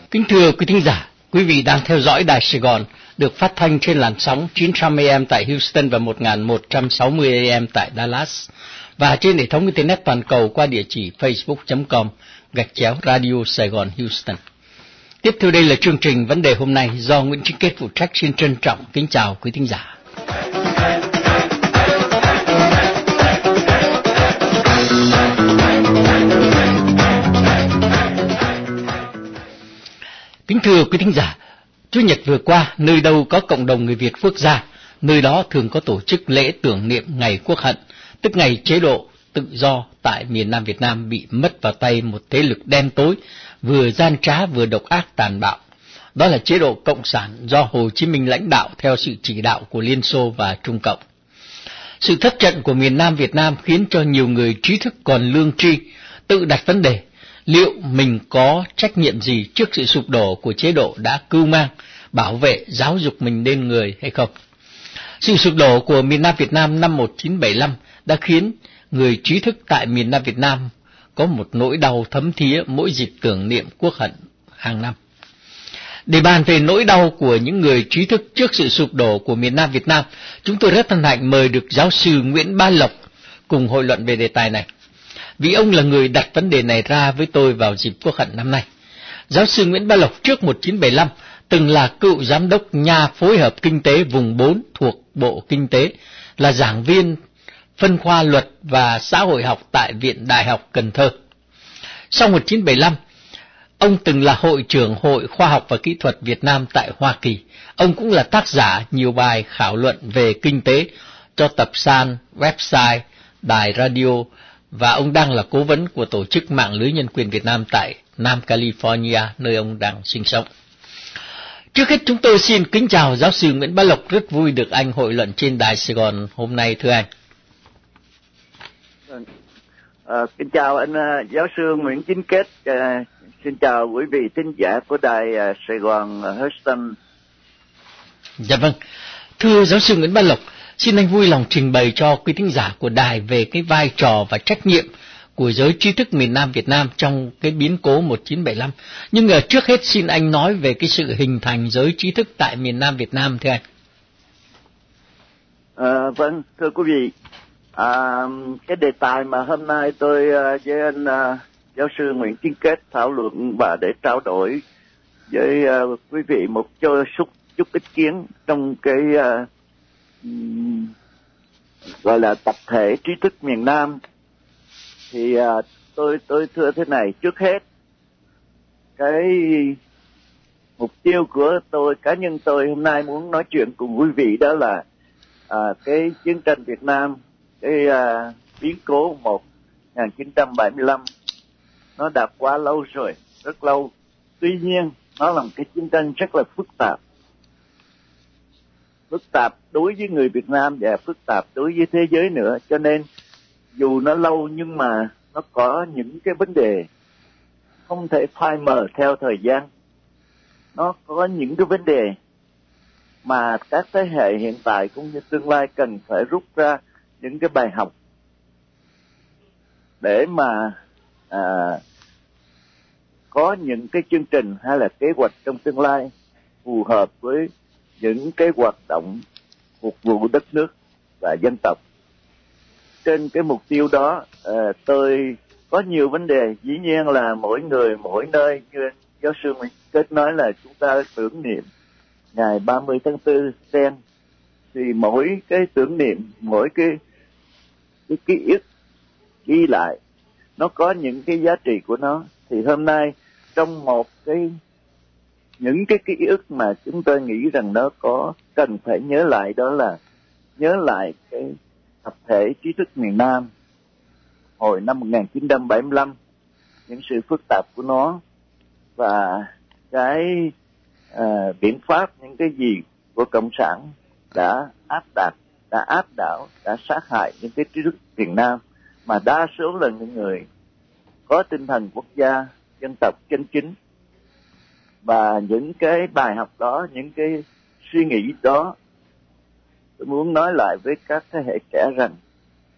Kính thưa quý thính giả, quý vị đang theo dõi Đài Sài Gòn được phát thanh trên làn sóng 900 AM tại Houston và 1160 AM tại Dallas và trên hệ thống internet toàn cầu qua địa chỉ facebook.com/Radio Sài Gòn Houston. Tiếp theo đây là chương trình Vấn đề hôm nay do Nguyễn Chính Kết phụ trách. Xin trân trọng kính chào quý thính giả. Kính thưa quý thính giả, Chủ nhật vừa qua, nơi đâu có cộng đồng người Việt Phước Gia, nơi đó thường có tổ chức lễ tưởng niệm ngày Quốc hận, tức ngày chế độ tự do tại miền Nam Việt Nam bị mất vào tay một thế lực đen tối, vừa gian trá vừa độc ác tàn bạo. Đó là chế độ Cộng sản do Hồ Chí Minh lãnh đạo theo sự chỉ đạo của Liên Xô và Trung Cộng. Sự thất trận của miền Nam Việt Nam khiến cho nhiều người trí thức còn lương tri tự đặt vấn đề liệu mình có trách nhiệm gì trước sự sụp đổ của chế độ đã cưu mang, bảo vệ, giáo dục mình nên người hay không. Sự sụp đổ của miền Nam Việt Nam năm 1975 đã khiến người trí thức tại miền Nam Việt Nam có một nỗi đau thấm thía mỗi dịp tưởng niệm Quốc hận hàng năm. Để bàn về nỗi đau của những người trí thức trước sự sụp đổ của miền Nam Việt Nam, chúng tôi rất hân hạnh mời được giáo sư Nguyễn Bá Lộc cùng hội luận về đề tài này, vì ông là người đặt vấn đề này ra với tôi vào dịp Quốc hận năm nay. Giáo sư Nguyễn Bá Lộc trước 1975 từng là cựu giám đốc nhà phối hợp kinh tế vùng 4 thuộc Bộ Kinh tế, là giảng viên phân khoa luật và xã hội học tại Viện Đại học Cần Thơ. Sau 1975, ông từng là hội trưởng Hội Khoa học và Kỹ thuật Việt Nam tại Hoa Kỳ. Ông cũng là tác giả nhiều bài khảo luận về kinh tế cho tập san, website, đài radio, và ông đang là cố vấn của Tổ chức Mạng lưới Nhân quyền Việt Nam tại Nam California, nơi ông đang sinh sống. Trước hết chúng tôi xin kính chào giáo sư Nguyễn Bá Lộc, rất vui được anh hội luận trên Đài Sài Gòn hôm nay, thưa anh. Kính chào anh giáo sư Nguyễn Chính Kết, xin chào quý vị thính giả của Đài Sài Gòn Houston. Dạ vâng, thưa giáo sư Nguyễn Bá Lộc, xin anh vui lòng trình bày cho quý thính giả của đài về cái vai trò và trách nhiệm của giới trí thức miền Nam Việt Nam trong cái biến cố 1975. Nhưng trước hết xin anh nói về cái sự hình thành giới trí thức tại miền Nam Việt Nam, thưa anh. Vâng, thưa quý vị, cái đề tài mà hôm nay tôi với anh giáo sư Nguyễn Chính Kết thảo luận và để trao đổi với quý vị một chút ý kiến trong cái gọi là tập thể trí thức miền Nam, thì tôi thưa thế này. Trước hết, cái mục tiêu của tôi, cá nhân tôi hôm nay muốn nói chuyện cùng quý vị đó là cái chiến tranh Việt Nam, cái biến cố 1975 nó đã quá lâu rồi, rất lâu. Tuy nhiên nó là một cái chiến tranh rất là phức tạp đối với người Việt Nam và phức tạp đối với thế giới nữa. Cho nên dù nó lâu nhưng mà nó có những cái vấn đề không thể phai mờ theo thời gian. Nó có những cái vấn đề mà các thế hệ hiện tại cũng như tương lai cần phải rút ra những cái bài học để mà có những cái chương trình hay là kế hoạch trong tương lai phù hợp với những cái hoạt động phục vụ đất nước và dân tộc. Trên cái mục tiêu đó, tôi có nhiều vấn đề. Dĩ nhiên là mỗi người mỗi nơi, như giáo sư Nguyễn Kết nói là chúng ta tưởng niệm ngày 30 tháng 4 sen, thì mỗi cái tưởng niệm, mỗi cái ký ức ghi lại nó có những cái giá trị của nó. Thì hôm nay trong những cái ký ức mà chúng tôi nghĩ rằng nó có cần phải nhớ lại, đó là nhớ lại cái tập thể trí thức miền Nam hồi năm 1975, những sự phức tạp của nó và cái biện pháp, những cái gì của Cộng sản đã áp đảo, đã sát hại những cái trí thức miền Nam, mà đa số là những người có tinh thần quốc gia, dân tộc chân chính. Và những cái bài học đó, những cái suy nghĩ đó, tôi muốn nói lại với các thế hệ trẻ rằng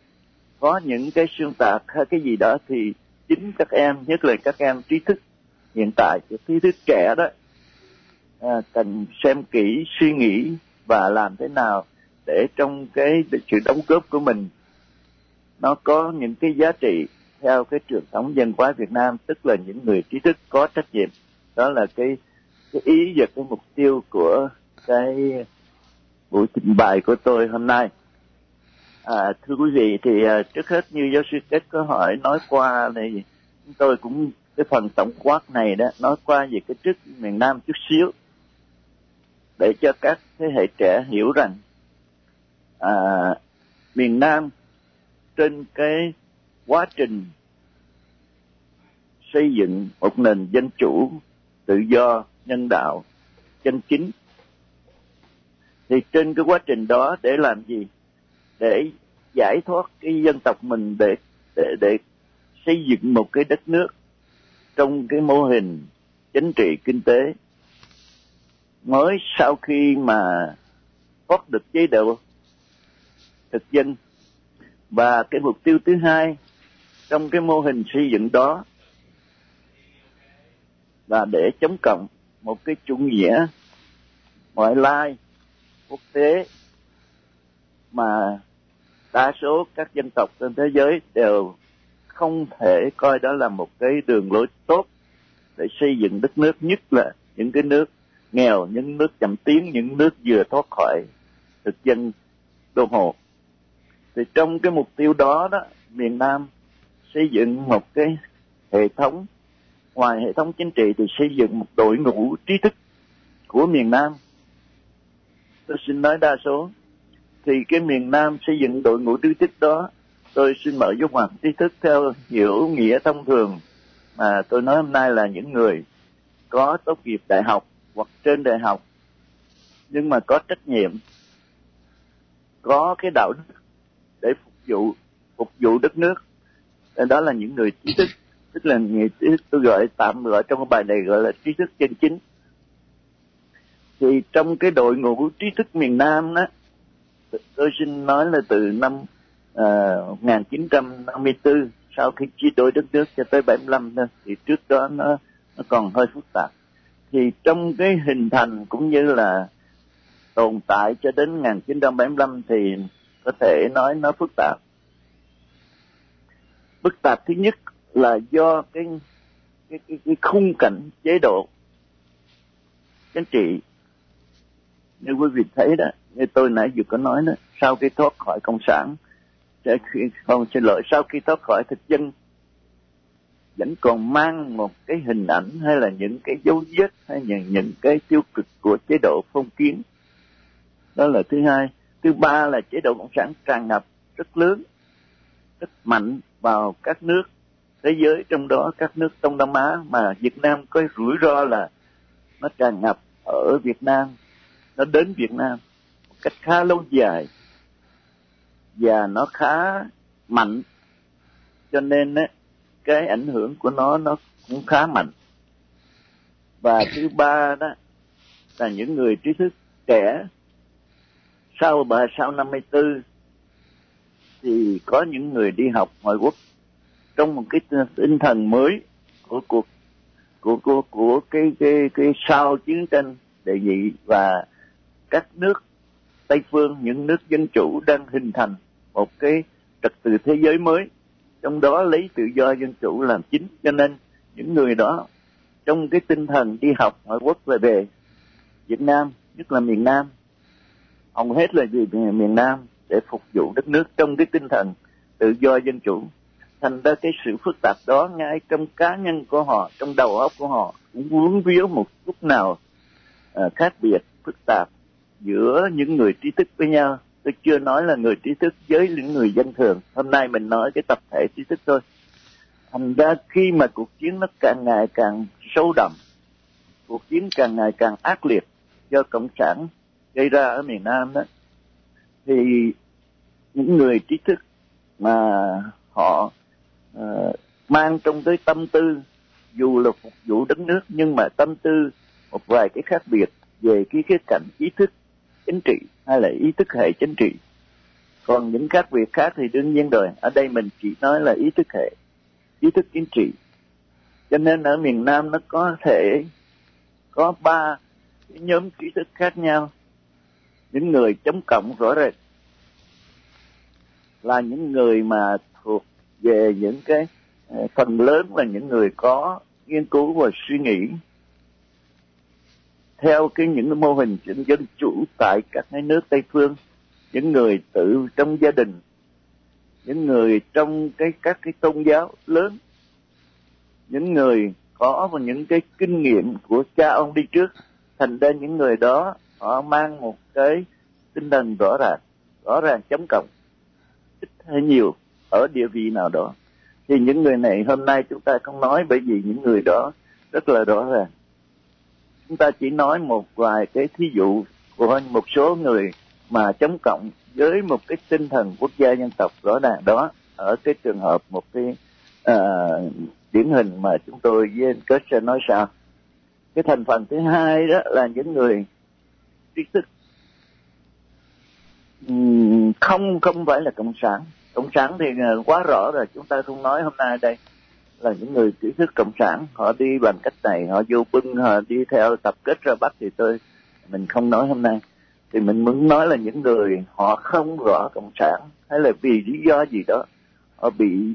có những cái xuyên tạc hay cái gì đó thì chính các em, nhất là các em trí thức, hiện tại của trí thức trẻ đó cần xem kỹ, suy nghĩ và làm thế nào để trong cái sự đóng góp của mình nó có những cái giá trị theo cái truyền thống văn hóa Việt Nam, tức là những người trí thức có trách nhiệm. Đó là cái ý và cái mục tiêu của cái buổi trình bày của tôi hôm nay. Thưa quý vị, thì trước hết như giáo sư Kết có hỏi nói qua này, tôi cũng cái phần tổng quát này đó nói qua về cái trước miền Nam chút xíu để cho các thế hệ trẻ hiểu rằng miền Nam trên cái quá trình xây dựng một nền dân chủ, tự do, nhân đạo, chân chính, thì trên cái quá trình đó để làm gì? Để giải thoát cái dân tộc mình, để xây dựng một cái đất nước trong cái mô hình chính trị kinh tế mới sau khi mà thoát được chế độ thực dân. Và cái mục tiêu thứ hai trong cái mô hình xây dựng đó là để chống cộng một cái chủ nghĩa ngoại lai quốc tế mà đa số các dân tộc trên thế giới đều không thể coi đó là một cái đường lối tốt để xây dựng đất nước, nhất là những cái nước nghèo, những nước chậm tiến, những nước vừa thoát khỏi thực dân đô hộ. Thì trong cái mục tiêu đó đó, miền Nam xây dựng một cái hệ thống, ngoài hệ thống chính trị thì xây dựng một đội ngũ trí thức của miền Nam. Tôi xin nói đa số. Thì cái miền Nam xây dựng đội ngũ trí thức đó, tôi xin mở dấu ngoặc trí thức theo hiểu nghĩa thông thường mà tôi nói hôm nay là những người có tốt nghiệp đại học hoặc trên đại học, nhưng mà có trách nhiệm, có cái đạo đức để phục vụ đất nước. Đó là những người trí thức, tức là người trí thức, tôi tạm gọi trong cái bài này gọi là trí thức chân chính. Thì trong cái đội ngũ trí thức miền Nam đó, tôi xin nói là từ năm 1954, sau khi chia đôi đất nước cho tới 75 thôi, thì trước đó nó còn hơi phức tạp. Thì trong cái hình thành cũng như là tồn tại cho đến 1975 thì có thể nói nó phức tạp. Phức tạp thứ nhất là do cái khung cảnh chế độ chính trị. Như quý vị thấy đó, như tôi nãy vừa có nói đó, sau khi thoát khỏi cộng sản, sau khi thoát khỏi thực dân, vẫn còn mang một cái hình ảnh hay là những cái dấu vết hay những cái tiêu cực của chế độ phong kiến. Đó là thứ hai. Thứ ba là chế độ cộng sản tràn ngập rất lớn, rất mạnh vào các nước thế giới, trong đó các nước Đông Nam Á, mà Việt Nam có rủi ro là nó tràn ngập ở Việt Nam, nó đến Việt Nam một cách khá lâu dài và nó khá mạnh, cho nên cái ảnh hưởng của nó cũng khá mạnh. Và thứ ba đó là những người trí thức trẻ sau 54 thì có những người đi học ngoại quốc trong một cái tinh thần mới của cái sau chiến tranh đệ nhị, và các nước Tây phương, những nước dân chủ đang hình thành một cái trật tự thế giới mới, trong đó lấy tự do dân chủ làm chính. Cho nên những người đó trong cái tinh thần đi học ngoại quốc về Việt Nam, nhất là miền Nam, hầu hết là vì miền Nam để phục vụ đất nước trong cái tinh thần tự do dân chủ. Thành ra cái sự phức tạp đó ngay trong cá nhân của họ, trong đầu óc của họ cũng vướng víu một chút nào khác biệt, phức tạp giữa những người trí thức với nhau. Tôi chưa nói là người trí thức với những người dân thường, hôm nay mình nói cái tập thể trí thức thôi. Thành ra khi mà cuộc chiến nó càng ngày càng sâu đậm, cuộc chiến càng ngày càng ác liệt do cộng sản gây ra ở miền Nam đó, thì những người trí thức mà họ mang trong cái tâm tư, dù là phục vụ đất nước, nhưng mà tâm tư một vài cái khác biệt về cái khía cạnh ý thức chính trị hay là ý thức hệ chính trị. Còn những khác biệt khác thì đương nhiên rồi, ở đây mình chỉ nói là ý thức hệ, ý thức chính trị. Cho nên ở miền Nam nó có thể có 3 cái nhóm trí thức khác nhau. Những người chống cộng rõ rệt là những người mà thuộc về những cái phần lớn là những người có nghiên cứu và suy nghĩ theo những cái mô hình dân chủ tại các cái nước Tây phương, những người tự trong gia đình, những người trong các cái tôn giáo lớn, những người có những cái kinh nghiệm của cha ông đi trước. Thành ra những người đó họ mang một cái tinh thần rõ ràng chống cộng, ít hay nhiều ở địa vị nào đó. Thì những người này hôm nay chúng ta không nói, bởi vì những người đó rất là rõ ràng. Chúng ta chỉ nói một vài cái thí dụ của một số người mà chống cộng với một cái tinh thần quốc gia dân tộc rõ ràng đó, ở cái trường hợp một cái điển hình mà chúng tôi với anh Kết sẽ nói sau. Cái thành phần thứ hai đó là những người trí thức không phải là cộng sản. Cộng sản thì quá rõ rồi, chúng ta không nói hôm nay đây. Là những người trí thức cộng sản, họ đi bằng cách này, họ vô bưng, họ đi theo tập kết ra Bắc, thì mình không nói hôm nay. Thì mình muốn nói là những người họ không rõ cộng sản, hay là vì lý do gì đó họ bị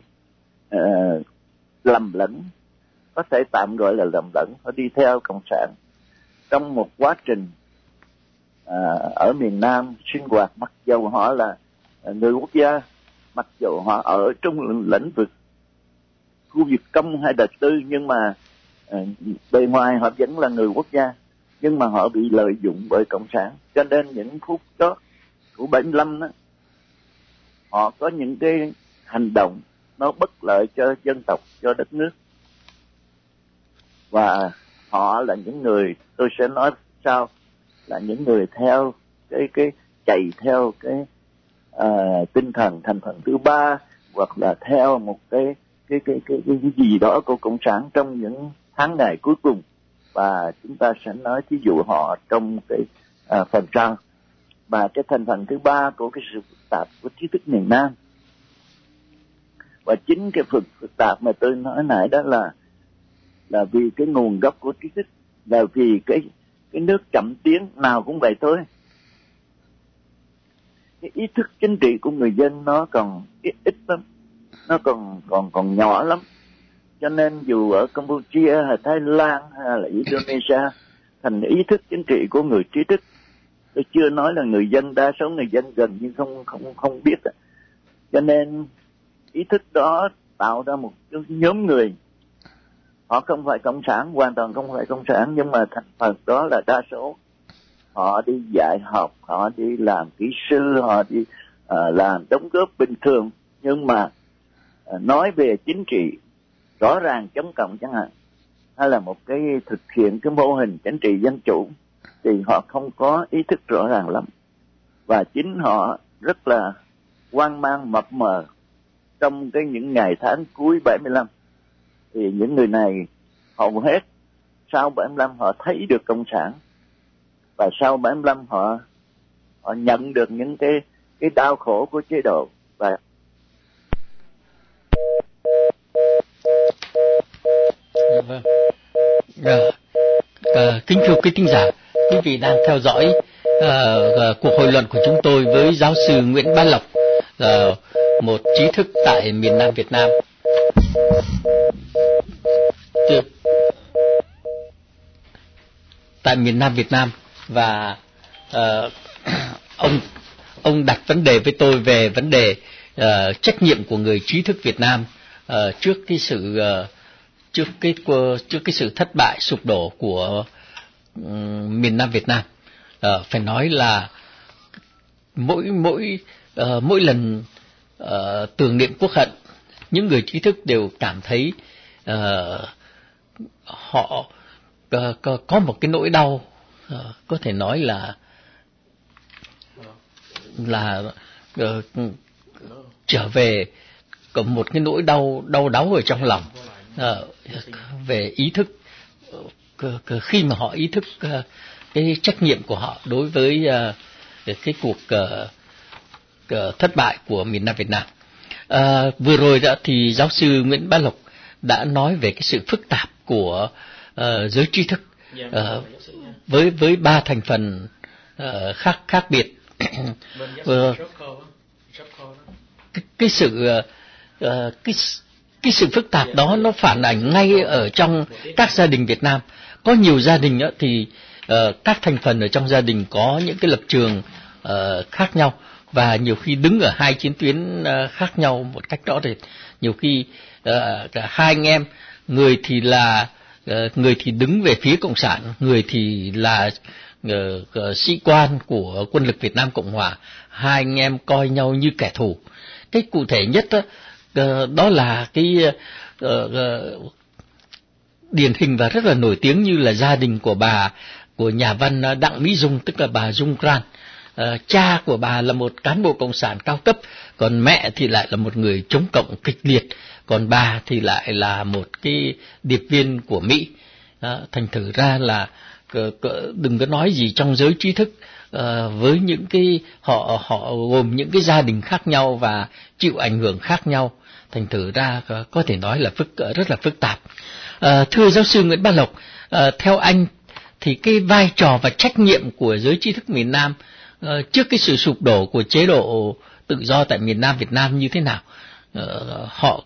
lầm lẫn, có thể tạm gọi là lầm lẫn, họ đi theo cộng sản trong một quá trình ở miền Nam sinh hoạt, mặc dầu họ là người quốc gia, mặc dầu họ ở trong lĩnh vực khu vực công hay đời tư, nhưng mà bề ngoài họ vẫn là người quốc gia, nhưng mà họ bị lợi dụng bởi cộng sản. Cho nên những phút đó của 75 đó, họ có những cái hành động nó bất lợi cho dân tộc, cho đất nước, và họ là những người, tôi sẽ nói sau, là những người theo cái chạy theo cái tinh thần thành phần thứ ba, hoặc là theo một cái gì đó của cộng sản trong những tháng ngày cuối cùng. Và chúng ta sẽ nói thí dụ họ trong cái phần sau. Và cái thành phần thứ ba của cái sự phức tạp của trí thức miền Nam, và chính cái phức tạp mà tôi nói nãy đó là vì cái nguồn gốc của trí thức, là vì cái nước chậm tiến nào cũng vậy thôi. Cái ý thức chính trị của người dân nó còn ít lắm, nó còn nhỏ lắm. Cho nên dù ở Campuchia hay Thái Lan hay là Indonesia, thành ý thức chính trị của người trí thức, tôi chưa nói là người dân, đa số người dân gần như không biết. Cho nên ý thức đó tạo ra một nhóm người, họ không phải cộng sản, hoàn toàn không phải cộng sản, nhưng mà thành phần đó là đa số. Họ đi dạy học, họ đi làm kỹ sư, họ đi làm đóng góp bình thường, nhưng mà nói về chính trị rõ ràng chống cộng chẳng hạn, hay là một cái thực hiện cái mô hình chính trị dân chủ, thì họ không có ý thức rõ ràng lắm, và chính họ rất là hoang mang mập mờ trong những ngày tháng cuối 75. Thì những người này hầu hết sau 75 họ thấy được cộng sản, và sau 75 họ nhận được những cái đau khổ của chế độ. Và vâng. Kính thưa quý thính giả, quý vị đang theo dõi cuộc hội luận của chúng tôi với giáo sư Nguyễn Bá Lộc, một trí thức tại miền Nam Việt Nam. Tại miền Nam Việt Nam, và ông đặt vấn đề với tôi về vấn đề trách nhiệm của người trí thức Việt Nam trước cái sự thất bại sụp đổ của miền Nam Việt Nam. Phải nói là mỗi lần tưởng niệm Quốc hận, những người trí thức đều cảm thấy họ có một cái nỗi đau, có thể nói là trở về có một cái nỗi đau đáu ở trong lòng về ý thức, khi mà họ ý thức cái trách nhiệm của họ đối với cái cuộc thất bại của miền Nam Việt Nam. Vừa rồi thì giáo sư Nguyễn Bá Lộc đã nói về cái sự phức tạp của giới trí thức với ba thành phần khác biệt. Cái sự phức tạp đó nó phản ảnh ngay ở trong các gia đình Việt Nam. Có nhiều gia đình thì các thành phần ở trong gia đình có những cái lập trường khác nhau, và nhiều khi đứng ở hai chiến tuyến khác nhau một cách rõ rệt. Nhiều khi cả hai anh em, người thì đứng về phía Cộng sản, người thì là sĩ quan của Quân lực Việt Nam Cộng Hòa. Hai anh em coi nhau như kẻ thù. Cái cụ thể nhất đó là cái điển hình và rất là nổi tiếng như là gia đình của nhà văn Đặng Mỹ Dung, tức là bà Dung Gran. Cha của bà là một cán bộ cộng sản cao cấp, còn mẹ thì lại là một người chống cộng kịch liệt, còn bà thì lại là một cái điệp viên của Mỹ. Thành thử ra là đừng có nói gì trong giới trí thức, với những cái họ gồm những cái gia đình khác nhau và chịu ảnh hưởng khác nhau, thành thử ra có thể nói là rất là phức tạp. Thưa giáo sư Nguyễn Bá Lộc, theo anh thì cái vai trò và trách nhiệm của giới trí thức miền Nam trước cái sự sụp đổ của chế độ tự do tại miền Nam Việt Nam như thế nào? Họ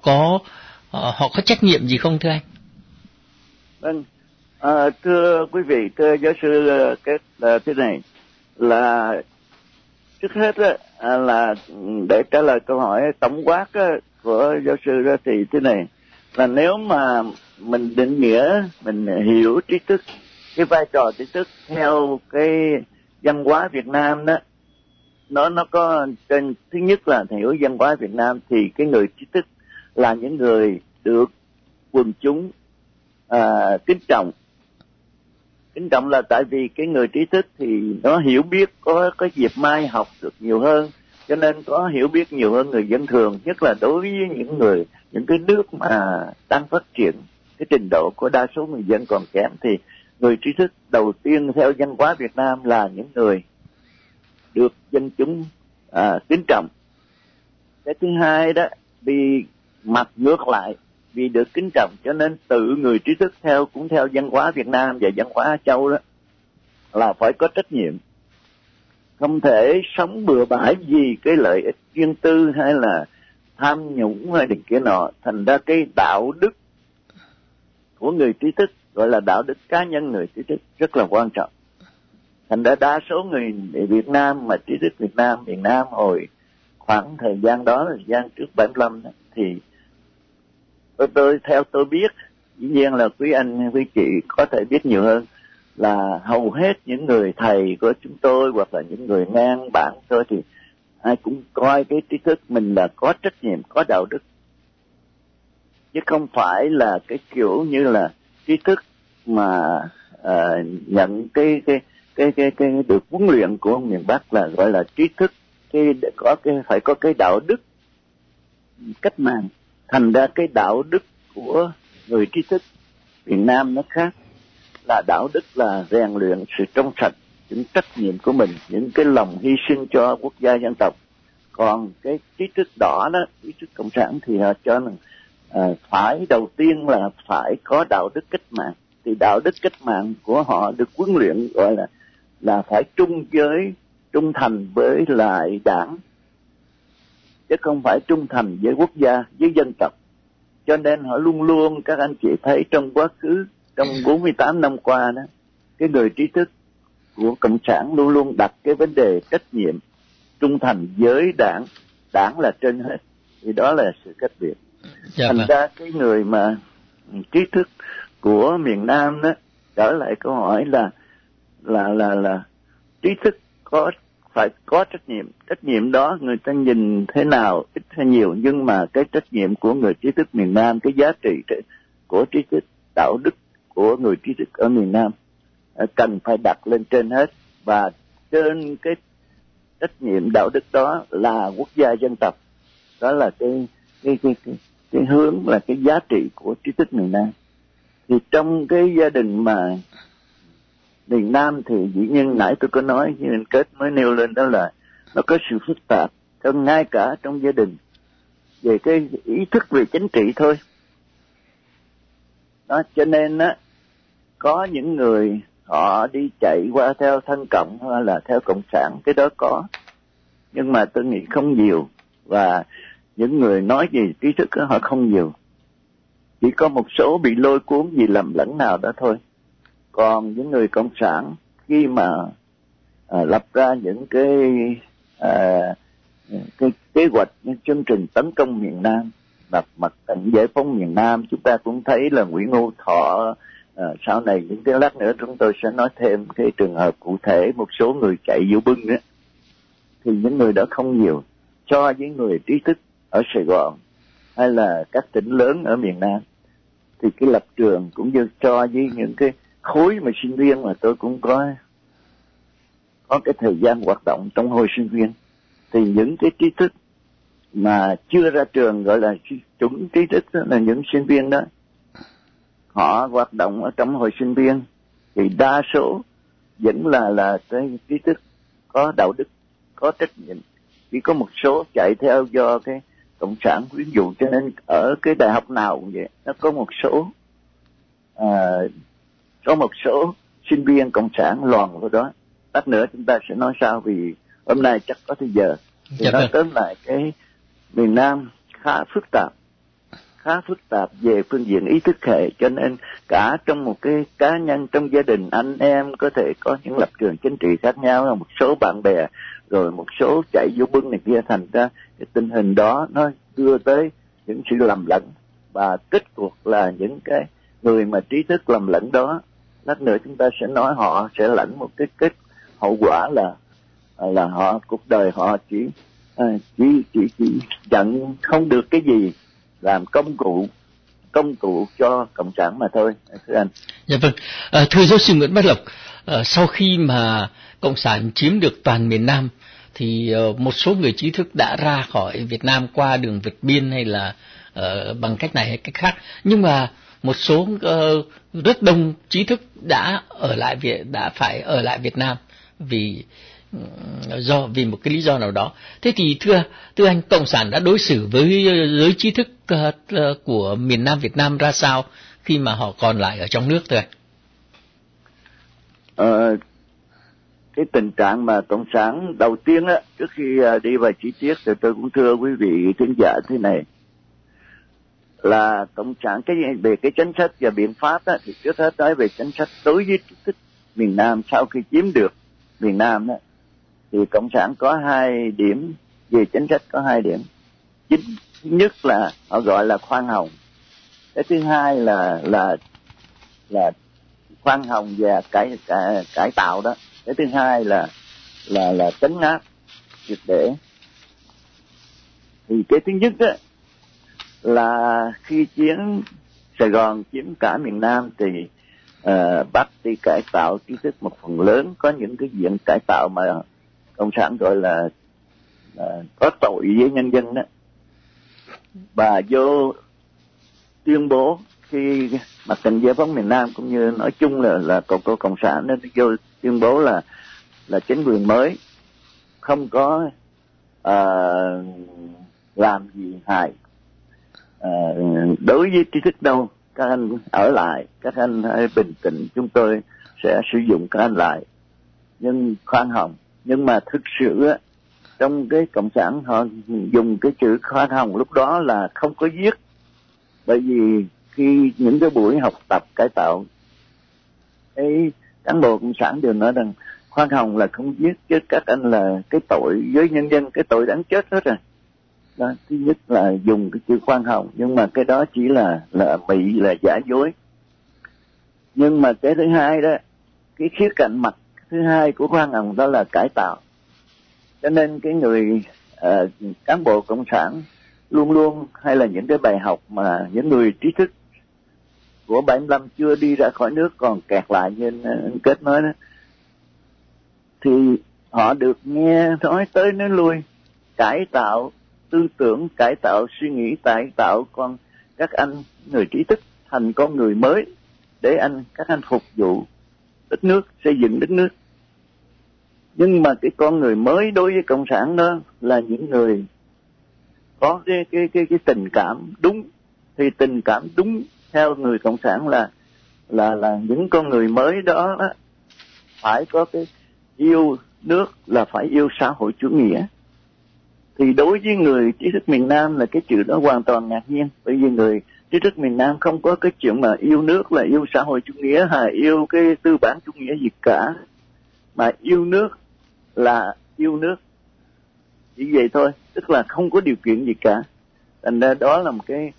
có trách nhiệm gì không thưa anh? Vâng, thưa quý vị, thưa giáo sư Kết, là thế này, là trước hết là để trả lời câu hỏi tổng quát của giáo sư thì thế này, là nếu mà mình định nghĩa, mình hiểu trí thức, cái vai trò trí thức theo cái văn hóa Việt Nam đó, nó có trên, thứ nhất là hiểu văn hóa Việt Nam thì cái người trí thức là những người được quần chúng kính trọng. Kính trọng là tại vì cái người trí thức thì nó hiểu biết, có dịp mai học được nhiều hơn, cho nên có hiểu biết nhiều hơn người dân thường, nhất là đối với những cái nước mà đang phát triển, cái trình độ của đa số người dân còn kém, thì người trí thức đầu tiên theo văn hóa Việt Nam là những người được dân chúng kính trọng. Cái thứ hai đó, vì mặt ngược lại, vì được kính trọng cho nên tự người trí thức cũng theo văn hóa Việt Nam và văn hóa Á Châu đó là phải có trách nhiệm, không thể sống bừa bãi vì cái lợi ích riêng tư hay là tham nhũng hay định kia nọ. Thành ra cái đạo đức của người trí thức, gọi là đạo đức cá nhân người trí thức, rất là quan trọng. Thành ra đa số người Việt Nam mà trí thức Việt Nam, miền Nam hồi khoảng thời gian đó, thời gian trước 75 đó, thì tôi theo tôi biết, dĩ nhiên là quý anh quý chị có thể biết nhiều hơn, là hầu hết những người thầy của chúng tôi hoặc là những người ngang bạn tôi thì ai cũng coi cái trí thức mình là có trách nhiệm, có đạo đức, chứ không phải là cái kiểu như là trí thức mà nhận cái được huấn luyện của miền Bắc là gọi là trí thức, phải có cái đạo đức cách mạng. Thành ra cái đạo đức của người trí thức miền Nam nó khác, là đạo đức là rèn luyện sự trong sạch, những trách nhiệm của mình, những cái lòng hy sinh cho quốc gia dân tộc. Còn cái trí thức đỏ đó, trí thức cộng sản thì họ cho rằng phải đầu tiên là phải có đạo đức cách mạng. Thì đạo đức cách mạng của họ được huấn luyện gọi là phải trung thành với lại đảng, chứ không phải trung thành với quốc gia, với dân tộc. Cho nên họ luôn luôn, các anh chị thấy trong quá khứ, trong 48 năm qua đó, cái người trí thức của cộng sản luôn luôn đặt cái vấn đề trách nhiệm, trung thành với đảng, đảng là trên hết. Thì đó là sự cách biệt. Thành ra cái người mà trí thức của miền Nam đó, trở lại câu hỏi là trí thức phải có trách nhiệm đó người ta nhìn thế nào, ít hay nhiều, nhưng mà cái trách nhiệm của người trí thức miền Nam, cái giá trị của trí thức, đạo đức của người trí thức ở miền Nam cần phải đặt lên trên hết, và trên cái trách nhiệm đạo đức đó là quốc gia dân tộc. Đó là cái hướng, là cái giá trị của trí thức miền Nam. Thì trong cái gia đình mà miền Nam thì dĩ nhiên nãy tôi có nói, như anh Kết mới nêu lên, đó là nó có sự phức tạp ngay cả trong gia đình về cái ý thức về chính trị thôi. Đó, cho nên á, có những người họ đi chạy qua theo thân cộng hay là theo cộng sản, cái đó có, nhưng mà tôi nghĩ không nhiều, và những người nói về trí thức đó, họ không nhiều, chỉ có một số bị lôi cuốn vì lầm lẫn nào đó thôi. Còn những người cộng sản khi mà lập ra những cái kế hoạch, những chương trình tấn công miền Nam, mặt trận giải phóng miền Nam, chúng ta cũng thấy là Nguyễn Ngô Thọ, sau này những cái lát nữa chúng tôi sẽ nói thêm cái trường hợp cụ thể một số người chạy diễu binh á, thì những người đó không nhiều so với người trí thức ở Sài Gòn hay là các tỉnh lớn ở miền Nam. Thì cái lập trường cũng như so với những cái khối mà sinh viên mà tôi cũng có cái thời gian hoạt động trong hồi sinh viên, thì những cái trí thức mà chưa ra trường gọi là chuẩn trí thức đó, là những sinh viên đó, họ hoạt động ở trong hồi sinh viên thì đa số vẫn là cái trí thức có đạo đức, có trách nhiệm. Chỉ có một số chạy theo do cái cộng sản quyến dụ, cho nên ở cái đại học nào cũng vậy, nó có một số sinh viên cộng sản loàn vào đó. Lát nữa chúng ta sẽ nói sao, vì hôm nay chắc có thời giờ. Thì nói tóm lại cái miền Nam khá phức tạp về phương diện ý thức hệ, cho nên cả trong một cái cá nhân, trong gia đình anh em có thể có những lập trường chính trị khác nhau, một số bạn bè, rồi một số chạy vô bưng này kia, thành ra cái tình hình đó nó đưa tới những sự lầm lẫn, và kết cuộc là những cái người mà trí thức lầm lẫn đó, lát nữa chúng ta sẽ nói họ sẽ lãnh một cái kết hậu quả là họ cuộc đời họ chỉ nhận không được cái gì, làm công cụ cho cộng sản mà thôi, thưa anh. Dạ vâng, thưa giáo sư Nguyễn Bá Lộc, sau khi mà cộng sản chiếm được toàn miền Nam thì một số người trí thức đã ra khỏi Việt Nam qua đường vượt biên hay là bằng cách này hay cách khác, nhưng mà một số rất đông trí thức đã phải ở lại Việt Nam vì một cái lý do nào đó. Thế thì thưa anh, cộng sản đã đối xử với giới trí thức của miền Nam Việt Nam ra sao khi mà họ còn lại ở trong nước, thưa anh? Cái tình trạng mà cộng sản đầu tiên á, trước khi đi vào chi tiết thì tôi cũng thưa quý vị thính giả thế này, là cộng sản về cái chính sách và biện pháp á, thì trước hết nói về chính sách đối với trí thức miền Nam sau khi chiếm được miền Nam á, thì cộng sản có 2 điểm về chính sách, có 2 điểm chính. Thứ nhất là họ gọi là khoan hồng, cái thứ hai là khoan hồng và cải tạo đó, cái thứ hai là trấn áp triệt để. Thì cái thứ nhất á là khi chiếm Sài Gòn, chiếm cả miền Nam thì bắt đi cải tạo trí thức một phần lớn, có những cái diện cải tạo mà cộng sản gọi là có tội với nhân dân đó, và vô tuyên bố khi mặt trận giải phóng miền Nam cũng như nói chung là cộng sản nó vô tuyên bố là chính quyền mới không có làm gì hại đối với trí thức đâu, các anh ở lại, các anh hãy bình tĩnh, chúng tôi sẽ sử dụng các anh lại, nhưng khoan hồng. Nhưng mà thực sự á, trong cái cộng sản họ dùng cái chữ khoan hồng lúc đó là không có giết, bởi vì khi những cái buổi học tập cải tạo, cái cán bộ cộng sản đều nói rằng khoan hồng là không giết, chứ các anh là cái tội với nhân dân, cái tội đáng chết hết rồi. Đó, thứ nhất là dùng cái chữ khoan hồng, nhưng mà cái đó chỉ là mị, là giả dối. Nhưng mà cái thứ hai đó, cái khía cạnh mặt thứ hai của khoan hồng đó là cải tạo. Cho nên cái người cán bộ cộng sản luôn luôn, hay là những cái bài học mà những người trí thức của 75 chưa đi ra khỏi nước còn kẹt lại như anh Kết nói đó, thì họ được nghe nói tới nói lui, cải tạo tư tưởng, cải tạo suy nghĩ, cải tạo các anh người trí thức thành con người mới để các anh phục vụ đất nước, xây dựng đất nước. Nhưng mà cái con người mới đối với cộng sản đó là những người có cái tình cảm đúng, thì tình cảm đúng theo người cộng sản là những con người mới đó phải có cái yêu nước, là phải yêu xã hội chủ nghĩa. Thì đối với người trí thức miền Nam là cái chuyện đó hoàn toàn ngạc nhiên, bởi vì người trí thức miền Nam không có cái chuyện mà yêu nước là yêu xã hội chủ nghĩa hay yêu cái tư bản chủ nghĩa gì cả, mà yêu nước là yêu nước, chỉ vậy thôi, tức là không có điều kiện gì cả. Thành ra đó là một cái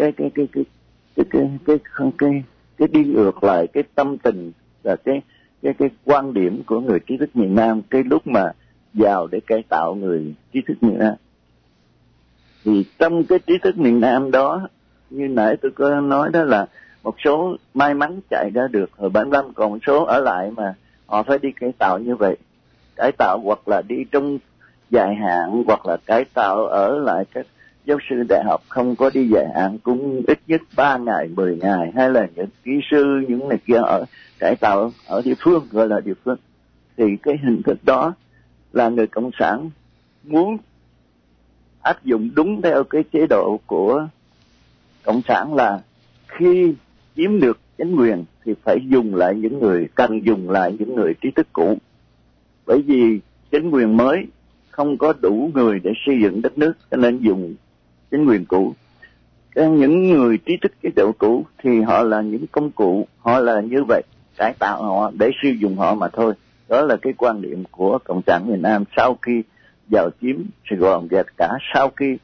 đi ngược lại cái tâm tình và cái quan điểm của người trí thức miền Nam cái lúc mà vào để cải tạo người trí thức miền Nam. Thì trong cái trí thức miền Nam đó, như nãy tôi có nói đó, là một số may mắn chạy ra được hồi 75, còn một số ở lại mà họ phải đi cải tạo như vậy. Cải tạo hoặc là đi trong dài hạn, hoặc là cải tạo ở lại các giáo sư đại học không có đi dài hạn cũng ít nhất 3 ngày, 10 ngày, hay là những kỹ sư, những này kia ở cải tạo ở địa phương, gọi là địa phương. Thì cái hình thức đó là người cộng sản muốn áp dụng đúng theo cái chế độ của cộng sản, là khi chiếm được chính quyền thì phải dùng lại những người, cần dùng lại những người trí thức cũ, bởi vì chính quyền mới không có đủ người để xây dựng đất nước, cho nên dùng chính quyền cũ. Những người trí thức chế độ cũ thì họ là những công cụ, họ là như vậy, cải tạo họ để sử dụng họ mà thôi. Đó là cái quan điểm của Cộng sản miền Nam sau khi vào chiếm Sài Gòn, và cả sau khi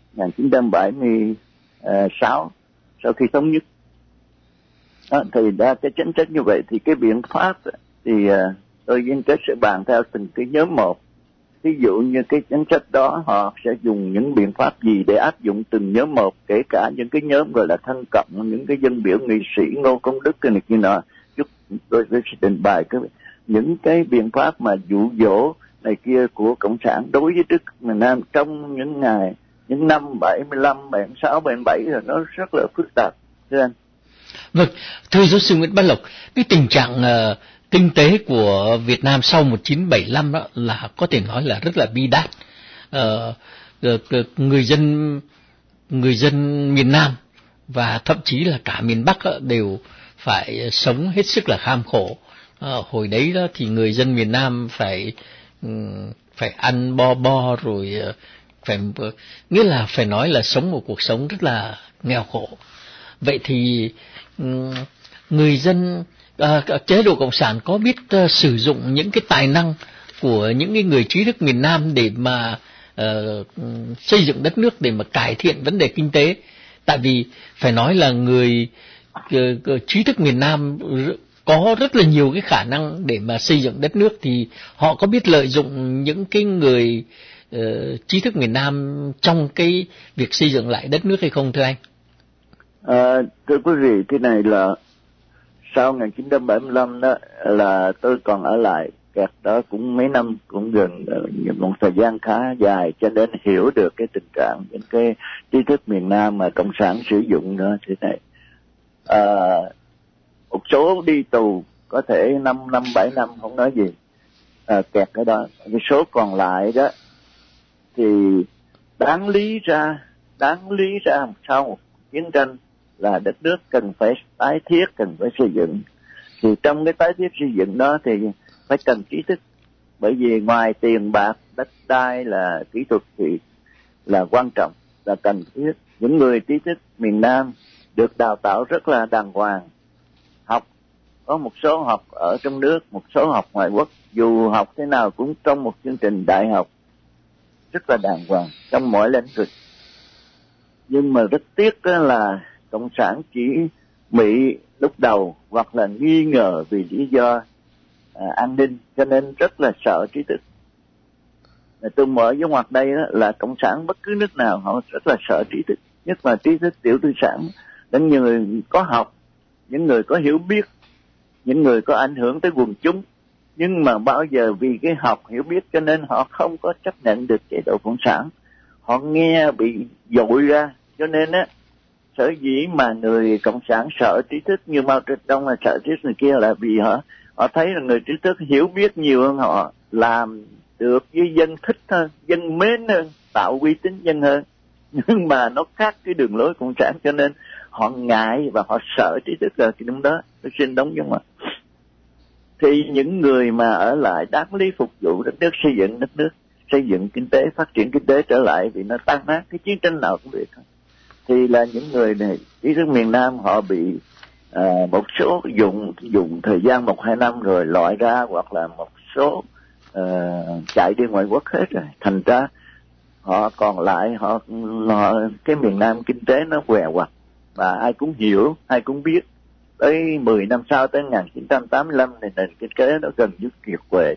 1976, sau khi thống nhất. Thì ra cái chính sách như vậy thì cái biện pháp thì tôi liên kết sẽ bàn theo từng cái nhóm một. Ví dụ như cái chính sách đó họ sẽ dùng những biện pháp gì để áp dụng từng nhóm một, kể cả những cái nhóm gọi là thân cộng, những cái dân biểu nghị sĩ Ngô Công Đức cái này kia nọ. Chút tôi sẽ trình bày những cái biện pháp mà dụ dỗ này kia của cộng sản đối với Đức miền Nam trong những năm 75, 76, 77 rồi, nó rất là phức tạp, thưa anh. Vâng, thưa giáo sư Nguyễn Bá Lộc, cái tình trạng kinh tế của Việt Nam sau 1975 đó là có thể nói là rất là bi đát. Người dân miền Nam và thậm chí là cả miền Bắc đều phải sống hết sức là kham khổ. Hồi đấy đó thì người dân miền Nam phải ăn bo rồi nghĩa là phải nói là sống một cuộc sống rất là nghèo khổ. Vậy thì người dân chế độ cộng sản có biết sử dụng những cái tài năng của những cái người trí thức miền Nam để mà xây dựng đất nước, để mà cải thiện vấn đề kinh tế? Tại vì phải nói là người trí thức miền Nam có rất là nhiều cái khả năng để mà xây dựng đất nước, thì họ có biết lợi dụng những cái người trí thức miền Nam trong cái việc xây dựng lại đất nước hay không, thưa anh? Thưa quý vị, cái này là sau 1975 đó là tôi còn ở lại kẹt đó cũng mấy năm, cũng gần một thời gian khá dài, cho nên hiểu được cái tình trạng những cái trí thức miền Nam mà cộng sản sử dụng đó thế này. Một số đi tù có thể 5 năm 7 năm không nói gì, kẹt ở đó. Cái số còn lại đó thì đáng lý ra sau một chiến tranh là đất nước cần phải tái thiết, cần phải xây dựng. Thì trong cái tái thiết xây dựng đó thì phải cần trí thức, bởi vì ngoài tiền bạc, đất đai là kỹ thuật thì là quan trọng, là cần trí thức. Những người trí thức miền Nam được đào tạo rất là đàng hoàng, học có một số học ở trong nước, một số học ngoại quốc, dù học thế nào cũng trong một chương trình đại học rất là đàng hoàng trong mọi lĩnh vực. Nhưng mà rất tiếc đó là cộng sản chỉ bị lúc đầu hoặc là nghi ngờ vì lý do an ninh, cho nên rất là sợ trí thức. Tôi mở với ngoặt đây đó là cộng sản bất cứ nước nào họ rất là sợ trí thức, nhất là trí thức tiểu tư sản, những người có học, những người có hiểu biết, những người có ảnh hưởng tới quần chúng. Nhưng mà bao giờ vì cái học hiểu biết cho nên họ không có chấp nhận được chế độ cộng sản, họ nghe bị dội ra. Cho nên á, sở dĩ mà người cộng sản sợ trí thức như Mao Trạch Đông là sợ trí thức người kia là vì họ thấy là người trí thức hiểu biết nhiều hơn họ, làm được với dân thích hơn, dân mến hơn, tạo uy tín dân hơn. Nhưng mà nó khác cái đường lối cộng sản, cho nên họ ngại và họ sợ trí thức là cái đúng đó. Tôi xin đóng dấu ngoặc. Thì những người mà ở lại đáng lý phục vụ đất nước, xây dựng đất nước, xây dựng kinh tế, phát triển kinh tế trở lại vì nó tan nát, cái chiến tranh nào cũng vậy thôi. Thì là những người này, trí thức miền Nam họ bị một số dùng thời gian 1-2 năm rồi loại ra, hoặc là một số chạy đi ngoại quốc hết rồi. Thành ra họ còn lại, họ cái miền Nam kinh tế nó què quặt, và ai cũng hiểu, ai cũng biết. Tới 10 năm sau, tới 1985 này, nền kinh tế nó gần như kiệt quệ.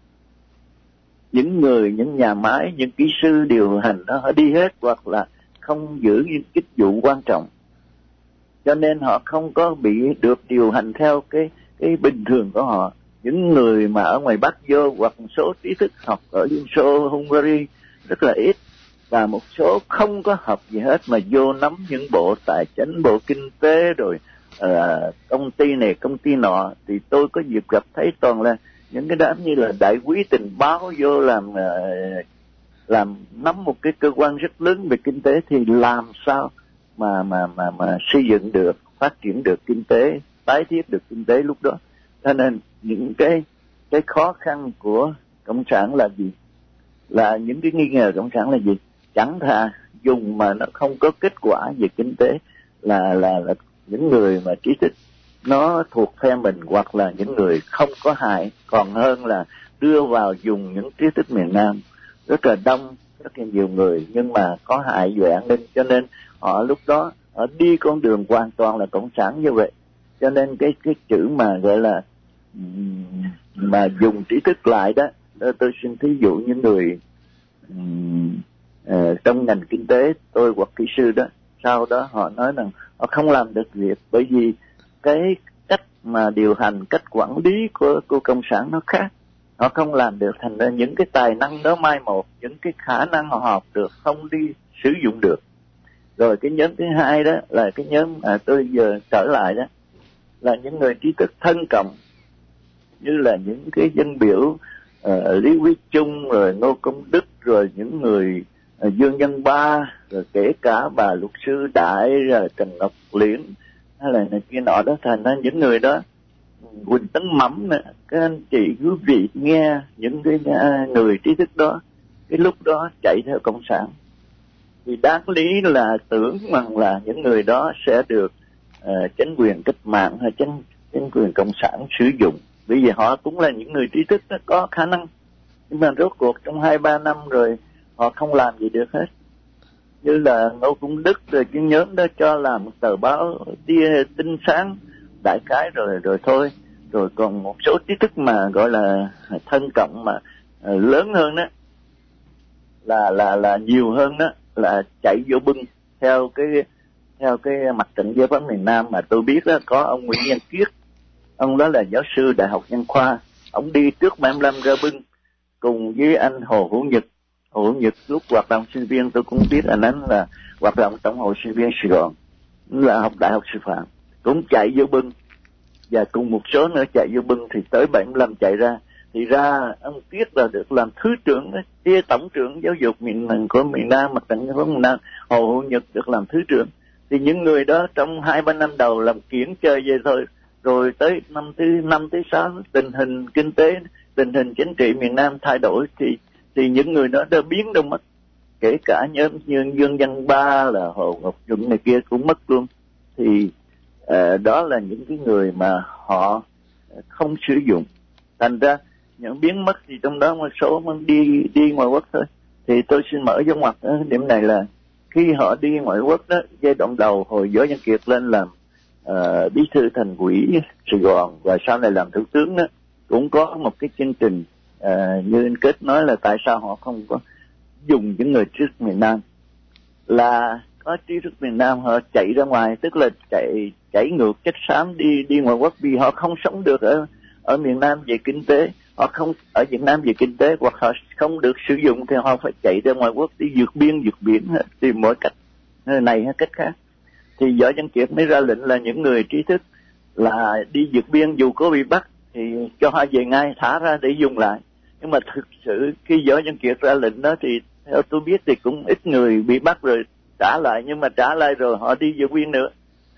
Những nhà máy, những kỹ sư điều hành nó họ đi hết, hoặc là không giữ những chức vụ quan trọng, cho nên họ không có bị được điều hành theo cái bình thường của họ. Những người mà ở ngoài Bắc vô, hoặc một số trí thức học ở Liên Xô, Hungary rất là ít, và một số không có học gì hết mà vô nắm những bộ tài chính, bộ kinh tế, rồi công ty này công ty nọ. Thì tôi có dịp gặp thấy toàn là những cái đám như là đại quý tình báo vô làm nắm một cái cơ quan rất lớn về kinh tế, thì làm sao mà xây dựng được, phát triển được kinh tế, tái thiết được kinh tế lúc đó. Cho nên những cái khó khăn của cộng sản là gì? Là những cái nghi ngờ cộng sản là gì? Chẳng thà dùng mà nó không có kết quả về kinh tế là những người mà trí thức nó thuộc phe mình, hoặc là những người không có hại, còn hơn là đưa vào dùng những trí thức miền Nam rất là đông, rất là nhiều người, nhưng mà có hại về an ninh. Cho nên họ lúc đó họ đi con đường hoàn toàn là cộng sản như vậy. Cho nên cái chữ mà gọi là mà dùng trí thức lại đó, tôi xin thí dụ những người trong ngành kinh tế, tôi hoặc kỹ sư đó, sau đó họ nói rằng họ không làm được việc, bởi vì cái cách mà điều hành, cách quản lý của cộng sản nó khác. Họ không làm được, thành ra những cái tài năng đó mai một, những cái khả năng họ học được không đi sử dụng được. Rồi cái nhóm thứ hai đó là cái nhóm tôi giờ trở lại đó, là những người trí thức thân cộng, như là những cái dân biểu Lý Quý Chung, rồi Ngô Công Đức, rồi những người Dương Văn Ba, rồi kể cả bà luật sư Đại, rồi Trần Ngọc Liễn, hay là này kia nọ đó. Thành ra những người đó, Quỳnh Tấn Mẩm nè, các anh chị quý vị nghe những cái người trí thức đó cái lúc đó chạy theo cộng sản, thì đáng lý là tưởng rằng là những người đó sẽ được chính quyền cách mạng hay chính quyền cộng sản sử dụng, bởi vì họ cũng là những người trí thức đó, có khả năng. Nhưng mà rốt cuộc trong 2-3 năm rồi họ không làm gì được hết. Như là Ngô Công Đức, rồi cái nhóm đó cho làm một tờ báo tin sáng đại khái rồi thôi. Rồi còn một số trí thức mà gọi là thân cộng mà lớn hơn đó, là nhiều hơn đó, là chạy vô bưng theo cái mặt trận giải phóng miền Nam. Mà tôi biết đó, có ông Nguyễn Văn Kiết, ông đó là giáo sư Đại học Văn khoa, ông đi trước 75 ra bưng cùng với anh Hồ Hữu Nhật lúc hoạt động sinh viên. Tôi cũng biết anh ấy là hoạt động tổng hội sinh viên Sài Gòn, là học đại học sư phạm, cũng chạy vô bưng, và cùng một số nữa chạy vô bưng. Thì tới 75 chạy ra, thì ra ông Kiết là được làm thứ trưởng, tổng trưởng giáo dục của miền Nam, mặt trận giải phóng miền Nam. Hồ Hữu Nhật được làm thứ trưởng. Thì những người đó trong 2-3 năm đầu làm kiển chơi vậy thôi, rồi tới năm thứ 6 tình hình kinh tế, tình hình chính trị miền Nam thay đổi, thì những người đó đã biến đâu mất. Kể cả nhóm như Dương Văn Ba, là Hồ Ngọc Nhuận này kia cũng mất luôn. Thì đó là những cái người mà họ không sử dụng, thành ra những biến mất. Thì trong đó một số đi ngoài quốc thôi. Thì tôi xin mở dấu ngoặc ở điểm này là khi họ đi ngoại quốc đó, giai đoạn đầu hồi Võ Văn Kiệt lên làm bí thư thành ủy Sài Gòn và sau này làm thủ tướng đó, cũng có một cái chương trình như anh Kết nói là tại sao họ không có dùng những người trí thức miền Nam. Là có trí thức miền Nam họ chạy ra ngoài, tức là chạy ngược chất xám đi ngoài quốc, vì họ không sống được ở miền Nam về kinh tế, họ không ở Việt Nam về kinh tế, hoặc họ không được sử dụng thì họ phải chạy ra ngoài quốc đi vượt biển tìm mọi cách này hay cách khác. Thì Võ Văn Kiệt mới ra lệnh là những người trí thức là đi vượt biên dù có bị bắt thì cho họ về ngay, thả ra để dùng lại. Nhưng mà thực sự khi Võ Văn Kiệt ra lệnh đó thì theo tôi biết thì cũng ít người bị bắt rồi trả lại, nhưng mà trả lại rồi họ đi vượt biên nữa.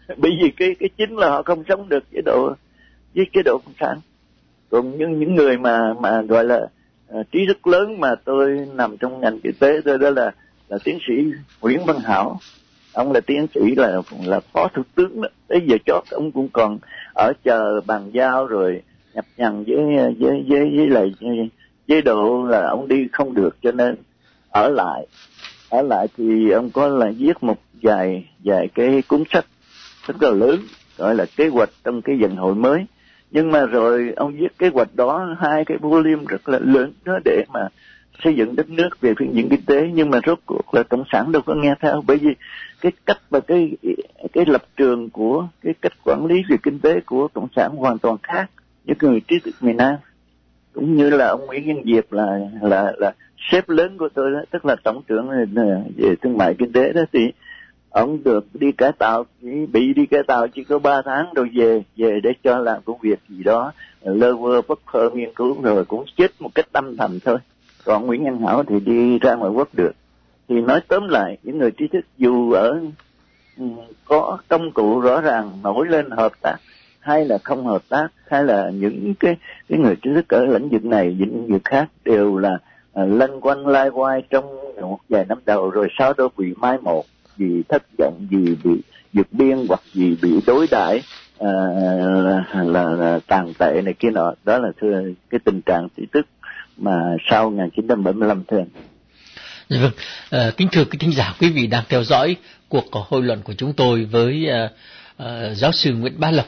bởi vì cái chính là họ không sống được với chế độ cộng sản. Còn những người mà gọi là trí thức lớn mà tôi nằm trong ngành kinh tế, tôi đó là tiến sĩ Nguyễn Văn Hảo. Ông là tiến sĩ, là phó thủ tướng đó. Tới giờ chót ông cũng còn ở chờ bàn giao rồi nhập nhằng với lại chế độ, là ông đi không được, cho nên ở lại thì ông có là viết một vài cái cuốn sách rất là lớn, gọi là kế hoạch trong cái vận hội mới. Nhưng mà rồi ông viết kế hoạch đó 2 cái volume rất là lớn đó để mà xây dựng đất nước về phương diện kinh tế, nhưng mà rốt cuộc là cộng sản đâu có nghe theo, bởi vì cái cách và cái lập trường của cái cách quản lý về kinh tế của cộng sản hoàn toàn khác với người trí thức miền Nam. Cũng như là ông Nguyễn Văn Diệp là sếp lớn của tôi đó, tức là tổng trưởng về thương mại kinh tế đó, thì ông được đi cải tạo, bị đi cải tạo chỉ có 3 tháng rồi về để cho làm công việc gì đó lơ vơ bất khờ nghiên cứu rồi cũng chết một cách âm thầm thôi. Còn Nguyễn Văn Hảo thì đi ra ngoài quốc được. Thì nói tóm lại, những người trí thức dù có công cụ rõ ràng nổi lên hợp tác hay là không hợp tác, hay là những cái người trí thức ở lĩnh vực này lĩnh vực khác đều là lanh quanh lai quai trong một vài năm đầu, rồi sau đó bị mai một, vì thất vọng, vì bị vượt biên, hoặc vì bị đối đãi là tàn tệ này kia nọ. Đó là cái tình trạng trí thức mà sau 1975 thưa anh. Vâng, kính thưa quý thính giả, quý vị đang theo dõi cuộc hội luận của chúng tôi với giáo sư Nguyễn Bá Lộc,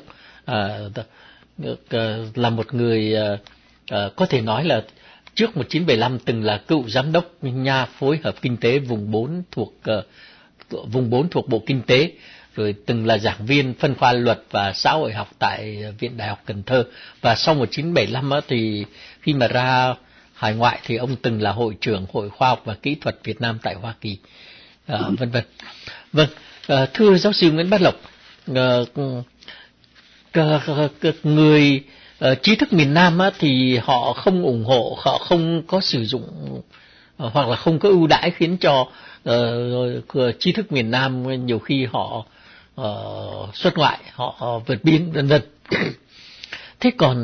là một người có thể nói là trước 1975 từng là cựu giám đốc nha phối hợp kinh tế vùng 4 thuộc Bộ Kinh tế, rồi từng là giảng viên phân khoa luật và xã hội học tại Viện Đại học Cần Thơ. Và sau 1975 thì khi mà ra hải ngoại thì ông từng là hội trưởng Hội Khoa học và Kỹ thuật Việt Nam tại Hoa Kỳ, vân vân. Vâng, thưa giáo sư Nguyễn Bá Lộc, người trí thức miền Nam thì họ không ủng hộ, họ không có sử dụng hoặc là không có ưu đãi, khiến cho trí thức miền Nam nhiều khi họ xuất ngoại, họ vượt biên, vân vân. Thế còn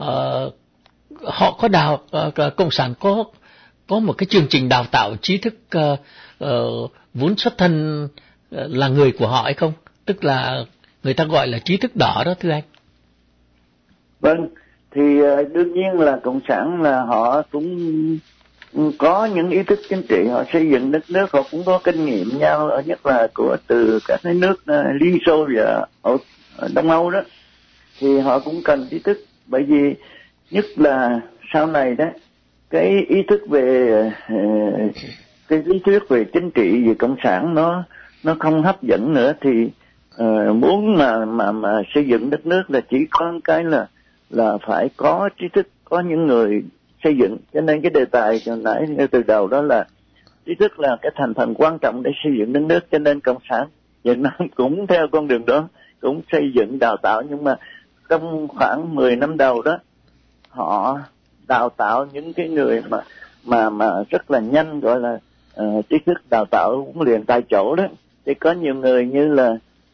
họ có cộng sản có một cái chương trình đào tạo trí thức vốn xuất thân là người của họ hay không? Tức là người ta gọi là trí thức đỏ đó thưa anh. Vâng, thì đương nhiên là cộng sản là họ cũng có những ý thức chính trị, họ xây dựng đất nước, họ cũng có kinh nghiệm nhau, nhất là từ các cái nước Liên Xô và ở Đông Âu đó, thì họ cũng cần ý thức. Bởi vì nhất là sau này đó, cái ý thức về cái lý thuyết về chính trị, về cộng sản nó không hấp dẫn nữa, thì muốn mà xây dựng đất nước là chỉ có cái là phải có trí thức, có những người xây dựng. Cho nên cái đề tài hồi nãy ngay từ đầu đó là trí thức là cái thành phần quan trọng để xây dựng đất nước. Cho nên cộng sản Việt Nam cũng theo con đường đó, cũng xây dựng đào tạo. Nhưng mà trong khoảng 10 năm đầu đó, họ đào tạo những cái người mà rất là nhanh, gọi là trí thức đào tạo huấn luyện tại chỗ đó. Thì có nhiều người như là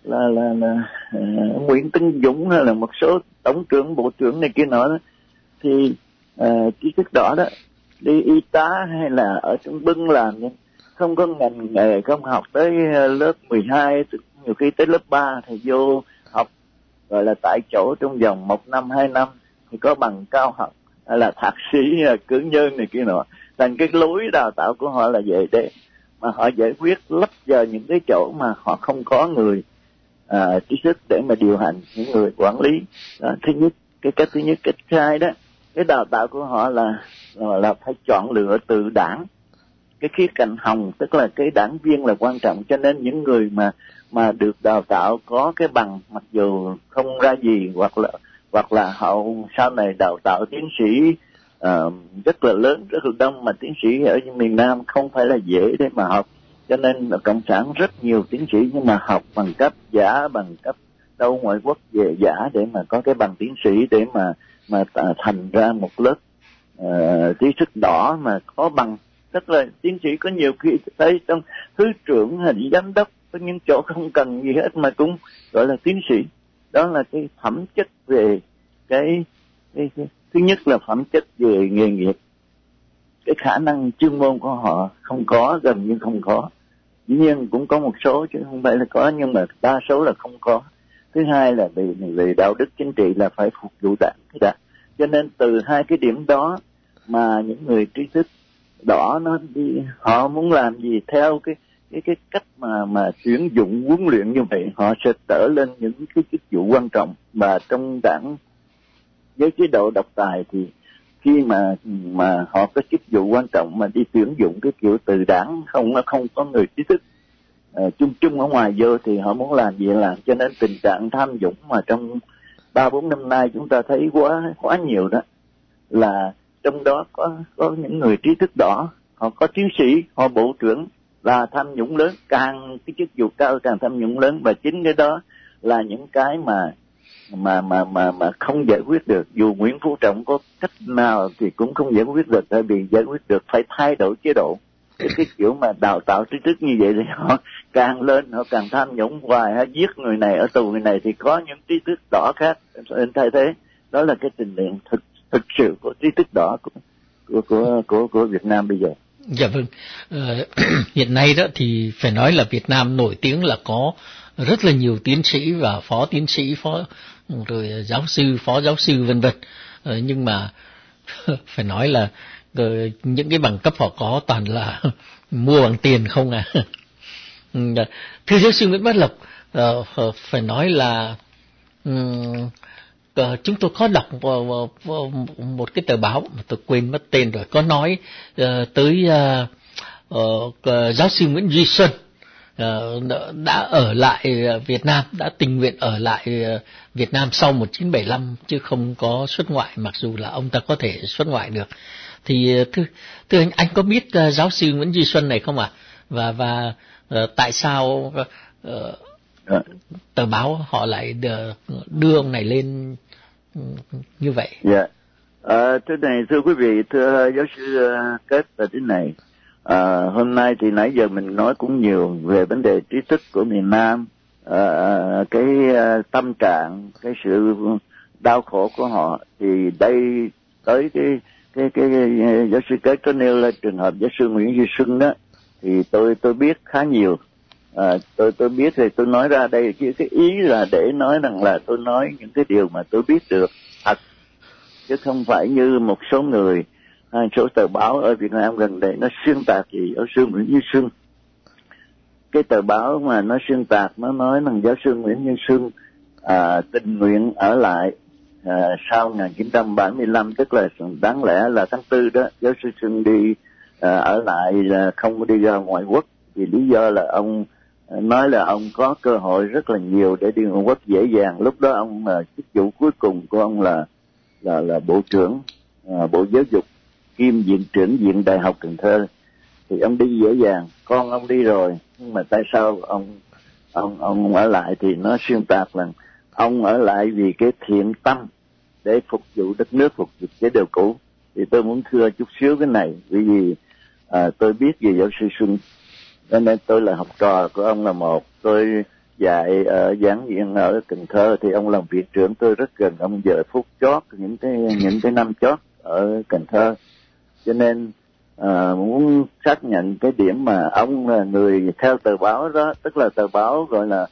Nguyễn Tấn Dũng hay là một số tổng trưởng, bộ trưởng này kia nọ đó, thì trí thức đỏ đó đi y tá hay là ở trong bưng làm, không có ngành nghề, không học tới lớp 12, nhiều khi tới lớp 3 thì vô học gọi là tại chỗ trong vòng 1 năm 2 năm thì có bằng cao học hay là thạc sĩ cử nhân này kia nọ. Thành cái lối đào tạo của họ là vậy, để mà họ giải quyết lấp vào những cái chỗ mà họ không có người trí thức để mà điều hành, những người quản lý đó. Thứ nhất, cái cách thứ nhất. Cái thứ hai đó, cái đào tạo của họ là phải chọn lựa từ đảng, cái khía cạnh hồng, tức là cái đảng viên là quan trọng. Cho nên những người mà được đào tạo có cái bằng, mặc dù không ra gì, hoặc là họ sau này đào tạo tiến sĩ rất là lớn, rất là đông, mà tiến sĩ ở miền Nam không phải là dễ để mà học. Cho nên cộng sản rất nhiều tiến sĩ nhưng mà học bằng cấp giả, bằng cấp đâu ngoại quốc về giả để mà có cái bằng tiến sĩ, để mà thành ra một lớp trí thức đỏ mà có bằng. Tức là tiến sĩ có nhiều khi thấy trong thứ trưởng hay giám đốc có những chỗ không cần gì hết mà cũng gọi là tiến sĩ. Đó là cái phẩm chất về cái thứ nhất là phẩm chất về nghề nghiệp. Cái khả năng chuyên môn của họ không có, gần như không có. Dĩ nhiên cũng có một số chứ không phải là có, nhưng mà đa số là không có. Thứ hai là về đạo đức chính trị là phải phục vụ đảng. Cho nên từ hai cái điểm đó mà những người trí thức đỏ nó đi, họ muốn làm gì theo cái cách mà tuyển dụng huấn luyện như vậy, họ sẽ trở lên những cái chức vụ quan trọng. Và trong đảng với chế độ độc tài thì khi mà họ có chức vụ quan trọng mà đi tuyển dụng cái kiểu từ đảng không có người trí thức chung ở ngoài vô thì họ muốn làm gì làm. Cho nên tình trạng tham nhũng mà trong 3-4 năm nay chúng ta thấy quá nhiều đó, là trong đó có những người trí thức đỏ, họ có tiến sĩ, họ bộ trưởng là tham nhũng lớn, càng cái chức vụ cao càng tham nhũng lớn. Và chính cái đó là những cái mà không giải quyết được. Dù Nguyễn Phú Trọng có cách nào thì cũng không giải quyết được, tại vì giải quyết được phải thay đổi chế độ. Cái kiểu mà đào tạo trí thức như vậy thì họ càng lên họ càng tham nhũng hoài, giết người này ở tù người này, thì có những trí thức đỏ khác nên thay thế. Đó là cái trình độ thực sự của trí thức đỏ của Việt Nam bây giờ. Dạ vâng. Hiện nay đó thì phải nói là Việt Nam nổi tiếng là có rất là nhiều tiến sĩ và phó tiến sĩ, rồi giáo sư, phó giáo sư vân vân. Nhưng mà phải nói là những cái bằng cấp họ có toàn là mua bằng tiền không à. Thưa giáo sư Nguyễn Bá Lộc, phải nói là chúng tôi có đọc một cái tờ báo mà tôi quên mất tên rồi, có nói tới giáo sư Nguyễn Duy Xuân đã ở lại Việt Nam, đã tình nguyện ở lại Việt Nam sau 1975 chứ không có xuất ngoại, mặc dù là ông ta có thể xuất ngoại được. Thì thưa anh có biết giáo sư Nguyễn Duy Xuân này không ạ? Và tại sao tờ báo họ lại đưa ông này lên như vậy? Dạ. Thưa này, thưa quý vị, thưa giáo sư Kết là thế này. Hôm nay thì nãy giờ mình nói cũng nhiều về vấn đề trí thức của miền Nam, cái tâm trạng, cái sự đau khổ của họ. Thì đây tới cái giáo sư Kết có nêu là trường hợp giáo sư Nguyễn Duy Xuân đó, thì tôi biết khá nhiều. Tôi biết thì tôi nói ra đây, chứ cái ý là để nói rằng là tôi nói những cái điều mà tôi biết được thật, chứ không phải như một số người, số tờ báo ở Việt Nam gần đây nó xuyên tạc gì giáo sư Nguyễn Duy Xuân. Cái tờ báo mà nó xuyên tạc, nó nói rằng giáo sư Nguyễn Duy Xuân tình nguyện ở lại sau 1975, tức là đáng lẽ là tháng 4 đó, giáo sư Xuân đi ở lại, là không có đi ra ngoại quốc, vì lý do là ông nói là ông có cơ hội rất là nhiều để đi ngoại quốc dễ dàng. Lúc đó ông chức vụ cuối cùng của ông là bộ trưởng bộ giáo dục kiêm viện trưởng viện Đại học Cần Thơ, thì ông đi dễ dàng. Con ông đi rồi, nhưng mà tại sao ông ở lại? Thì nó xuyên tạc là ông ở lại vì cái thiện tâm để phục vụ đất nước, phục vụ chế độ cũ. Thì tôi muốn thưa chút xíu cái này, vì tôi biết về giáo sư Xuân, cho nên tôi là học trò của ông là một. Tôi dạy ở giảng viện ở Cần Thơ, thì ông làm viện trưởng, tôi rất gần ông giờ phút chót, những cái năm chót ở Cần Thơ. Cho nên muốn xác nhận cái điểm mà ông là người theo tờ báo đó, tức là tờ báo gọi là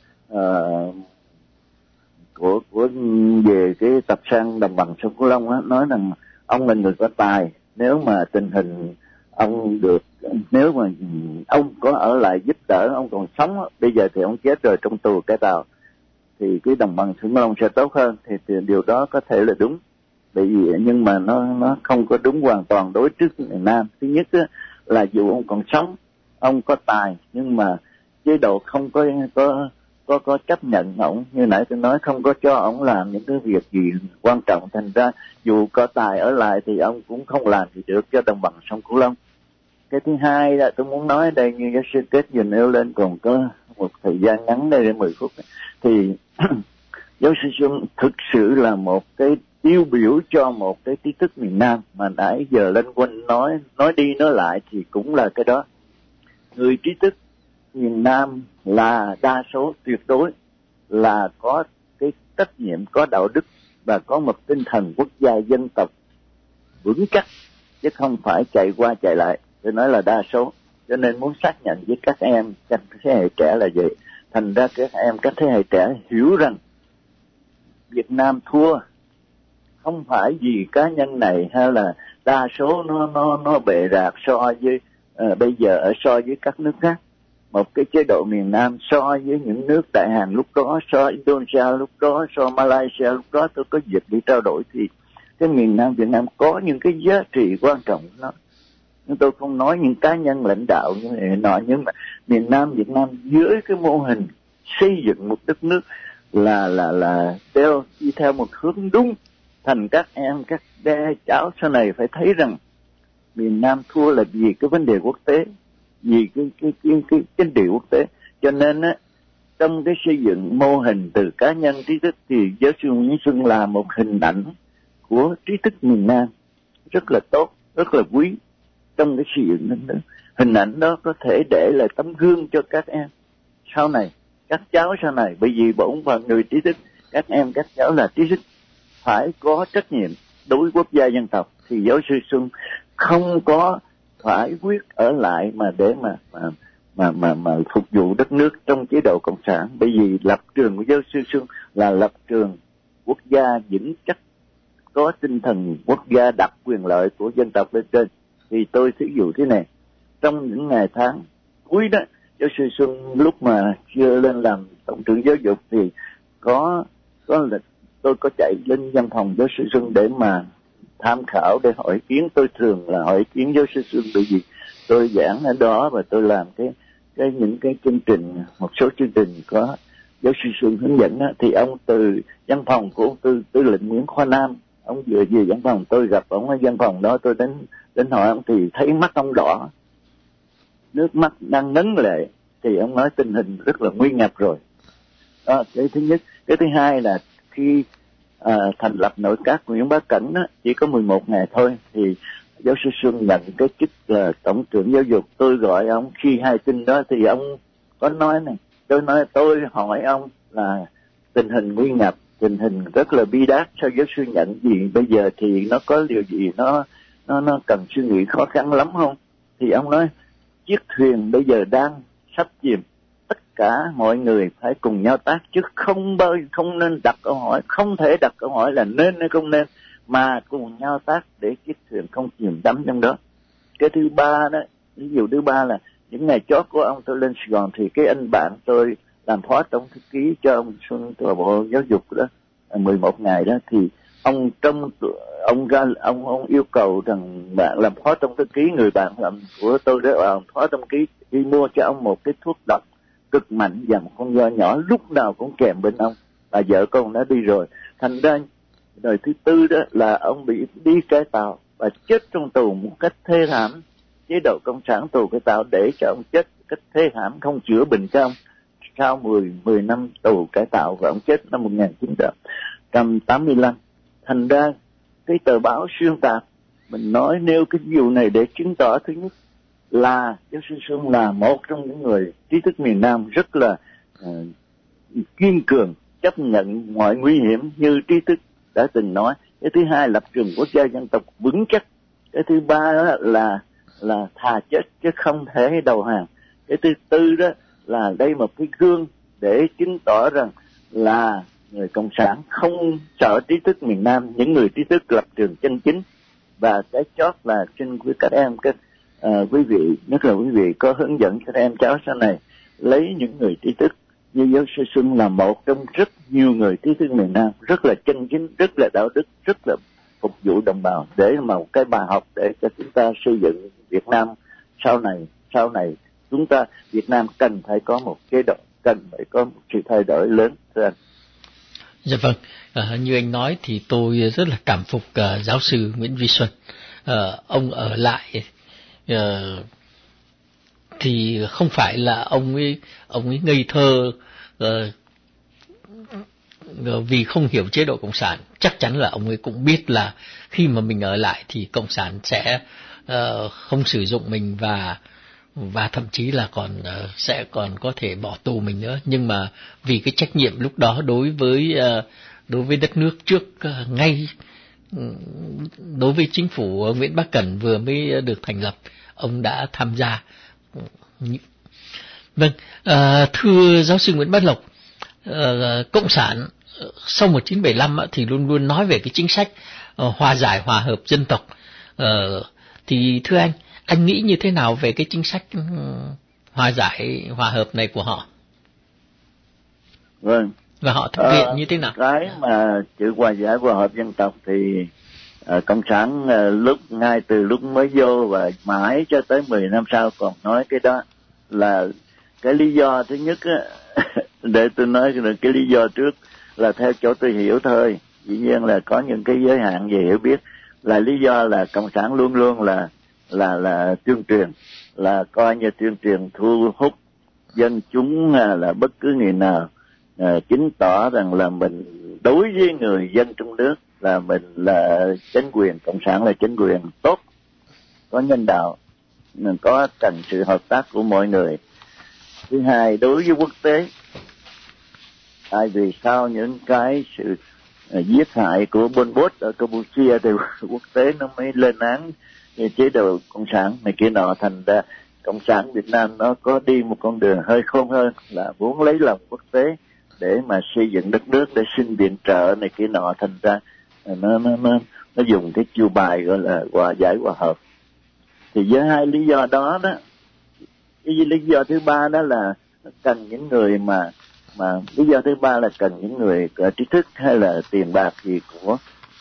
của về cái tập san đồng bằng sông Cửu Long á, nói rằng ông là người có tài. Nếu mà tình hình ông được, nếu mà ông có ở lại giúp đỡ, ông còn sống, bây giờ thì ông chết rồi trong tù cải tạo, thì cái đồng bằng sông Cửu Long sẽ tốt hơn. Thì điều đó có thể là đúng, bởi vì nhưng mà nó không có đúng hoàn toàn đối trước miền Nam. Thứ nhất á, là dù ông còn sống, ông có tài, nhưng mà chế độ không có chấp nhận ổng. Như nãy tôi nói, không có cho ổng làm những cái việc gì quan trọng, thành ra dù có tài ở lại thì ông cũng không làm gì được cho đồng bằng sông Cửu Long. Cái thứ hai là tôi muốn nói đây, như giáo sư Kết vừa nêu lên, còn có một thời gian ngắn đây để 10 phút, thì giáo sư Xuân thực sự là một cái tiêu biểu cho một cái trí thức miền Nam mà nãy giờ Lân Quanh nói đi nói lại thì cũng là cái đó. Người trí thức miền Nam là đa số tuyệt đối, là có cái trách nhiệm, có đạo đức và có một tinh thần quốc gia dân tộc vững chắc, chứ không phải chạy qua chạy lại. Tôi nói là đa số, cho nên muốn xác nhận với các em, các thế hệ trẻ là vậy. Thành ra các thế hệ trẻ hiểu rằng Việt Nam thua không phải vì cá nhân này, hay là đa số nó bệ rạc so với bây giờ so với các nước khác. Một cái chế độ miền Nam so với những nước Đại Hàn lúc đó, so Indonesia lúc đó, so Malaysia lúc đó, tôi có dịp đi trao đổi, thì cái miền Nam Việt Nam có những cái giá trị quan trọng đó. Nhưng tôi không nói những cá nhân lãnh đạo như thế nọ, nhưng mà miền Nam Việt Nam dưới cái mô hình xây dựng một đất nước là đi theo một hướng đúng. Thành các em, các cháu sau này phải thấy rằng miền Nam thua là vì cái vấn đề quốc tế, vì cái chính trị quốc tế. Cho nên á, trong cái xây dựng mô hình từ cá nhân trí thức thì giáo sư Nguyễn Xuân là một hình ảnh của trí thức miền Nam rất là tốt, rất là quý trong cái xây dựng đất nước. Hình ảnh đó có thể để lại tấm gương cho các em sau này, các cháu sau này, bởi vì bổn phận người trí thức, các em các cháu là trí thức phải có trách nhiệm đối với quốc gia dân tộc. Thì giáo sư Xuân không có phải quyết ở lại mà để mà phục vụ đất nước trong chế độ cộng sản, bởi vì lập trường của giáo sư Xuân là lập trường quốc gia vững chắc, có tinh thần quốc gia đặt quyền lợi của dân tộc lên trên. Thì tôi thí dụ thế này, trong những ngày tháng cuối đó, giáo sư Xuân lúc mà chưa lên làm tổng trưởng giáo dục thì có lịch tôi có chạy lên văn phòng giáo sư Xuân để mà tham khảo, để hỏi ý kiến. Tôi thường là hỏi ý kiến giáo sư Xuân, bởi vì tôi giảng ở đó và tôi làm những cái chương trình, một số chương trình có giáo sư Xuân hướng dẫn đó. Thì ông từ văn phòng của tư lệnh Nguyễn Khoa Nam, ông vừa về văn phòng, tôi gặp ông ở văn phòng đó, tôi đến hỏi ông thì thấy mắt ông đỏ, nước mắt đang ngấn lệ, thì ông nói tình hình rất là nguy ngập rồi. Đó, cái thứ nhất. Cái thứ hai là khi thành lập nội các Nguyễn Bá Cẩn đó, chỉ có 11 ngày thôi, thì giáo sư Xuân nhận cái chức là tổng trưởng giáo dục. Tôi gọi ông khi hai tin đó thì ông có nói này, tôi hỏi ông là tình hình nguy ngập, tình hình rất là bi đát, sao giáo sư nhận gì bây giờ, thì nó có điều gì nó cần suy nghĩ khó khăn lắm không? Thì ông nói chiếc thuyền bây giờ đang sắp chìm, tất cả mọi người phải cùng nhau tác, chứ không nên đặt câu hỏi, không thể đặt câu hỏi là nên hay không nên, mà cùng nhau tác để chiếc thuyền không chìm đắm trong đó. Cái thứ ba đó, ví dụ thứ ba là những ngày chót của ông tôi lên Sài Gòn thì cái anh bạn tôi làm phó tổng thư ký cho ông Xuân của Bộ Giáo dục đó, 11 ngày đó, thì ông yêu cầu rằng bạn làm phó tổng thư ký, người bạn làm của tôi đó làm phó tổng thư ký, đi mua cho ông một cái thuốc độc cực mạnh và một con dao nhỏ lúc nào cũng kèm bên ông, và vợ con đã đi rồi. Thành ra đời thứ tư đó là ông bị đi cải tạo và chết trong tù một cách thê thảm. Chế độ cộng sản tù cải tạo để cho ông chết một cách thê thảm, không chữa bệnh cho ông. Sau 10 năm tù cải tạo và ông chết năm 1985. Thành ra cái tờ báo xuyên tạc, mình nói nêu cái vụ này để chứng tỏ thứ nhất là giáo sư Xuân là một trong những người trí thức miền Nam rất là kiên cường, chấp nhận mọi nguy hiểm như trí thức đã từng nói. Cái thứ hai, lập trường quốc gia dân tộc vững chắc. Cái thứ ba đó là thà chết chứ không thể đầu hàng. Cái thứ tư đó là đây một cái gương để chứng tỏ rằng là người cộng sản không sợ trí thức miền Nam, những người trí thức lập trường chân chính. Và cái chót là xin quý các em, quý vị, nhất là quý vị có hướng dẫn các em cháu sau này lấy những người trí thức như giáo sư Xuân là một trong rất nhiều người trí thức miền Nam, rất là chân chính, rất là đạo đức, rất là phục vụ đồng bào, để mà một cái bài học để cho chúng ta xây dựng Việt Nam sau này chúng ta Việt Nam cần phải có một chế độ, cần phải có một sự thay đổi lớn. Thưa anh. Dạ vâng, như anh nói thì tôi rất là cảm phục giáo sư Nguyễn Duy Xuân. Ông ở lại thì không phải là ông ấy ngây thơ vì không hiểu chế độ cộng sản. Chắc chắn là ông ấy cũng biết là khi mà mình ở lại thì cộng sản sẽ không sử dụng mình, và thậm chí là sẽ còn có thể bỏ tù mình nữa, nhưng mà vì cái trách nhiệm lúc đó đối với đất nước trước ngay đối với chính phủ Nguyễn Bắc Cẩn vừa mới được thành lập, ông đã tham gia. Vâng, thưa giáo sư Nguyễn Bá Lộc, Cộng sản sau 1975 thì luôn luôn nói về cái chính sách hòa giải hòa hợp dân tộc. Thì thưa anh nghĩ như thế nào về cái chính sách hòa giải hòa hợp này của họ? Vâng. Và họ thực hiện như thế nào? Cái mà chữ hòa giải hòa hợp dân tộc thì Cộng sản ngay từ lúc mới vô và mãi cho tới 10 năm sau còn nói cái đó. Là cái lý do thứ nhất á, để tôi nói được cái lý do trước là theo chỗ tôi hiểu thôi, dĩ nhiên là có những cái giới hạn về hiểu biết, là lý do là Cộng sản luôn luôn là tuyên truyền, là coi như tuyên truyền thu hút dân chúng, là bất cứ người nào chứng tỏ rằng là mình đối với người dân trong nước là mình là chính quyền, Cộng sản là chính quyền tốt, có nhân đạo, mình có cần sự hợp tác của mọi người. Thứ hai, đối với quốc tế, tại vì sau những cái sự giết hại của Pol Pot ở Campuchia thì quốc tế nó mới lên án chế độ cộng sản này kia nọ, thành ra Cộng sản Việt Nam nó có đi một con đường hơi khôn hơn, là muốn lấy lòng quốc tế để mà xây dựng đất nước, để xin viện trợ này kia nọ, thành ra nó dùng cái chiêu bài gọi là hòa giải hòa hợp. Thì với hai lý do đó cái lý do thứ ba đó là cần những người mà lý do thứ ba là cần những người có trí thức hay là tiền bạc gì của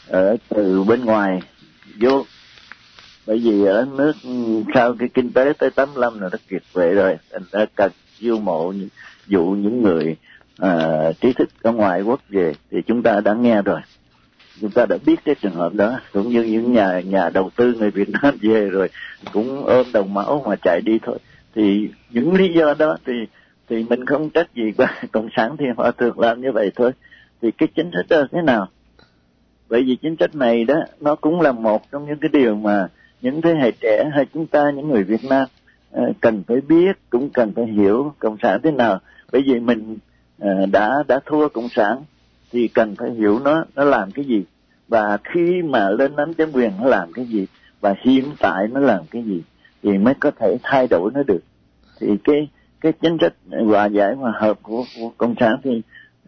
từ bên ngoài vô. Bởi vì ở nước sau cái kinh tế tới 85 là nó kiệt quệ rồi, thành ra cần chiêu mộ dụ những người trí thức ở ngoại quốc về. Thì chúng ta đã nghe rồi, chúng ta đã biết cái trường hợp đó, cũng như những nhà đầu tư người Việt Nam về rồi cũng ôm đồng máu mà chạy đi thôi. Thì những lý do đó thì mình không trách gì qua Cộng sản, thì họ thường làm như vậy thôi. Thì cái chính sách đó thế nào? Bởi vì chính sách này đó nó cũng là một trong những cái điều mà những thế hệ trẻ hay chúng ta, những người Việt Nam cần phải biết, cũng cần phải hiểu Cộng sản thế nào. Bởi vì mình đã thua Cộng sản thì cần phải hiểu nó làm cái gì, và khi mà lên nắm chính quyền nó làm cái gì, và hiện tại nó làm cái gì thì mới có thể thay đổi nó được. Thì cái chính sách hòa giải hòa hợp của Cộng sản thì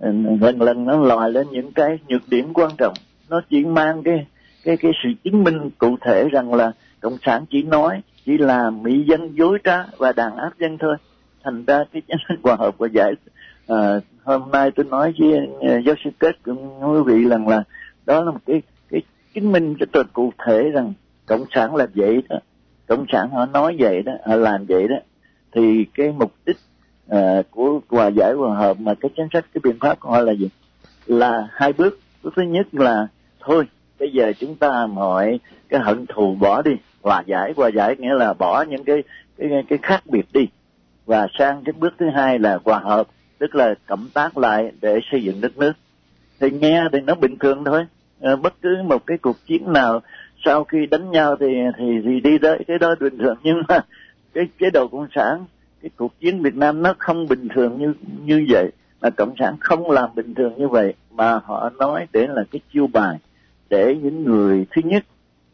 lần nó lòi lên những cái nhược điểm quan trọng. Nó chỉ mang cái sự chứng minh cụ thể rằng là Cộng sản chỉ nói, chỉ làm mỹ dân dối trá và đàn áp dân thôi. Thành ra cái chính sách hòa hợp hòa giải hôm nay tôi nói với giáo sư Kết cũng quý vị rằng là đó là một cái chứng minh rất là cụ thể rằng Cộng sản làm vậy đó, Cộng sản họ nói vậy đó, họ làm vậy đó. Thì cái mục đích của hòa giải hòa hợp mà cái chính sách, cái biện pháp của họ là gì? Là hai bước. Bước thứ nhất là thôi bây giờ chúng ta mọi cái hận thù bỏ đi, hòa giải nghĩa là bỏ những cái khác biệt đi, và sang cái bước thứ hai là hòa hợp, tức là cộng tác lại để xây dựng đất nước. Thì nghe thì nó bình thường thôi, bất cứ một cái cuộc chiến nào sau khi đánh nhau thì đi tới cái đó bình thường. Nhưng mà cái chế độ cộng sản, cái cuộc chiến Việt Nam nó không bình thường như vậy, mà cộng sản không làm bình thường như vậy, mà họ nói để là cái chiêu bài để những người thứ nhất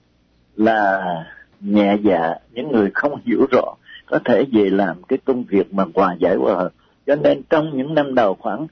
là nhẹ dạ, những người không hiểu rõ có thể về làm cái công việc mà hòa giải hòa hợp. Cho nên trong những năm đầu khoảng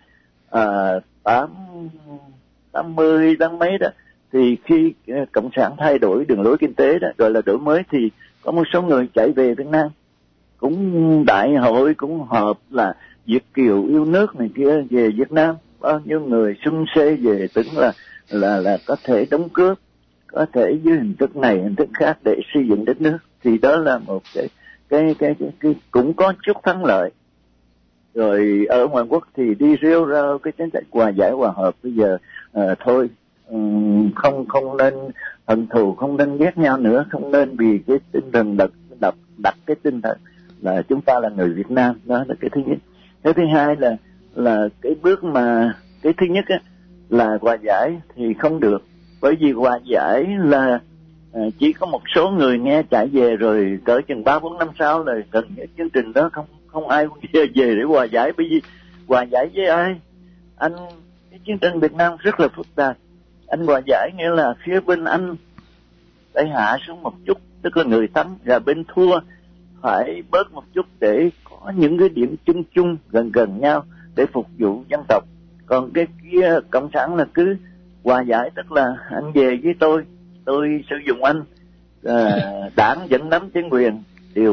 80 tháng mấy đó, thì khi cộng sản thay đổi đường lối kinh tế đó, gọi là đổi mới, thì có một số người chạy về Việt Nam, cũng đại hội cũng họp là Việt kiều yêu nước này kia về Việt Nam. Bao nhiêu người xung xê về, tưởng là có thể đóng cướp, có thể dưới hình thức này hình thức khác để xây dựng đất nước. Thì đó là một cái cũng có chút thắng lợi. Rồi ở ngoại quốc thì đi rêu rao cái chính sách hòa giải hòa hợp. Bây giờ thôi không nên hận thù, không nên ghét nhau nữa, không nên vì cái tinh thần đặt cái tinh thần là chúng ta là người Việt Nam. Đó là cái thứ nhất. Cái thứ hai là cái bước mà cái thứ nhất á, là hòa giải thì không được, bởi vì hòa giải là chỉ có một số người nghe chạy về rồi cỡ chừng 3-4 năm sau là gần như chương trình đó không ai về để hòa giải. Bởi vì hòa giải với ai? Anh, cái chiến tranh Việt Nam rất là phức tạp. Anh hòa giải nghĩa là phía bên anh phải hạ xuống một chút, tức là người thắng, và bên thua phải bớt một chút để có những cái điểm chung chung gần nhau để phục vụ dân tộc. Còn cái kia cộng sản là cứ hòa giải, tức là anh về với tôi sử dụng anh, đảng vẫn nắm chính quyền, điều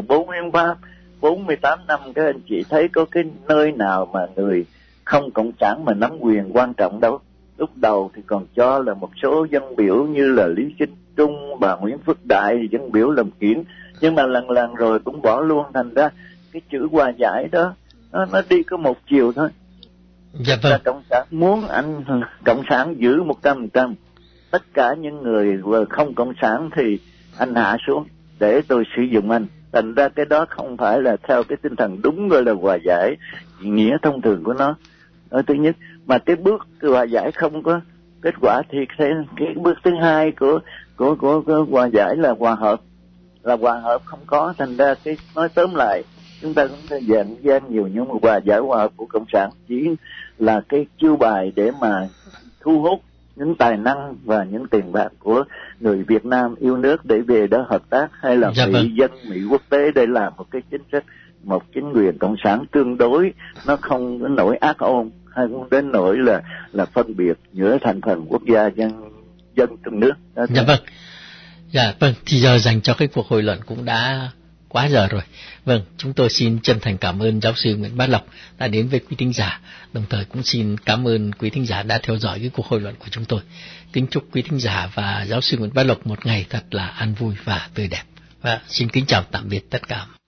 48 năm. Các anh chị thấy có cái nơi nào mà người không cộng sản mà nắm quyền quan trọng đâu. Lúc đầu thì còn cho là một số dân biểu như là Lý Chính Trung, bà Nguyễn Phước Đại thì dân biểu làm kiển, nhưng mà lần rồi cũng bỏ luôn. Thành ra cái chữ hòa giải đó nó đi có một chiều thôi. Dạ vâng. Cộng sản muốn anh cộng sản giữ 100%, tất cả những người không cộng sản thì anh hạ xuống để tôi sử dụng anh. Thành ra cái đó không phải là theo cái tinh thần đúng gọi là hòa giải nghĩa thông thường của nó. Đó, thứ nhất. Mà cái bước hòa giải không có kết quả thì cái bước thứ hai của hòa giải là hòa hợp không có. Thành ra cái nói tóm lại, chúng ta cũng dành gian nhiều, nhưng mà hòa hợp của cộng sản chỉ là cái chiêu bài để mà thu hút những tài năng và những tiền bạc của người Việt Nam yêu nước để về đó hợp tác, hay là Mỹ quốc tế để làm một cái chính sách, một chính quyền cộng sản tương đối, nó không đến nỗi ác ôn hay không đến nỗi là phân biệt giữa thành phần quốc gia dân trong nước. Dạ vâng. Dạ vâng, thì giờ dành cho cái cuộc hội luận cũng đã quá giờ rồi. Vâng, chúng tôi xin chân thành cảm ơn giáo sư Nguyễn Bá Lộc đã đến với quý thính giả, đồng thời cũng xin cảm ơn quý thính giả đã theo dõi cái cuộc hội luận của chúng tôi. Kính chúc quý thính giả và giáo sư Nguyễn Bá Lộc một ngày thật là an vui và tươi đẹp. Và xin kính chào tạm biệt tất cả.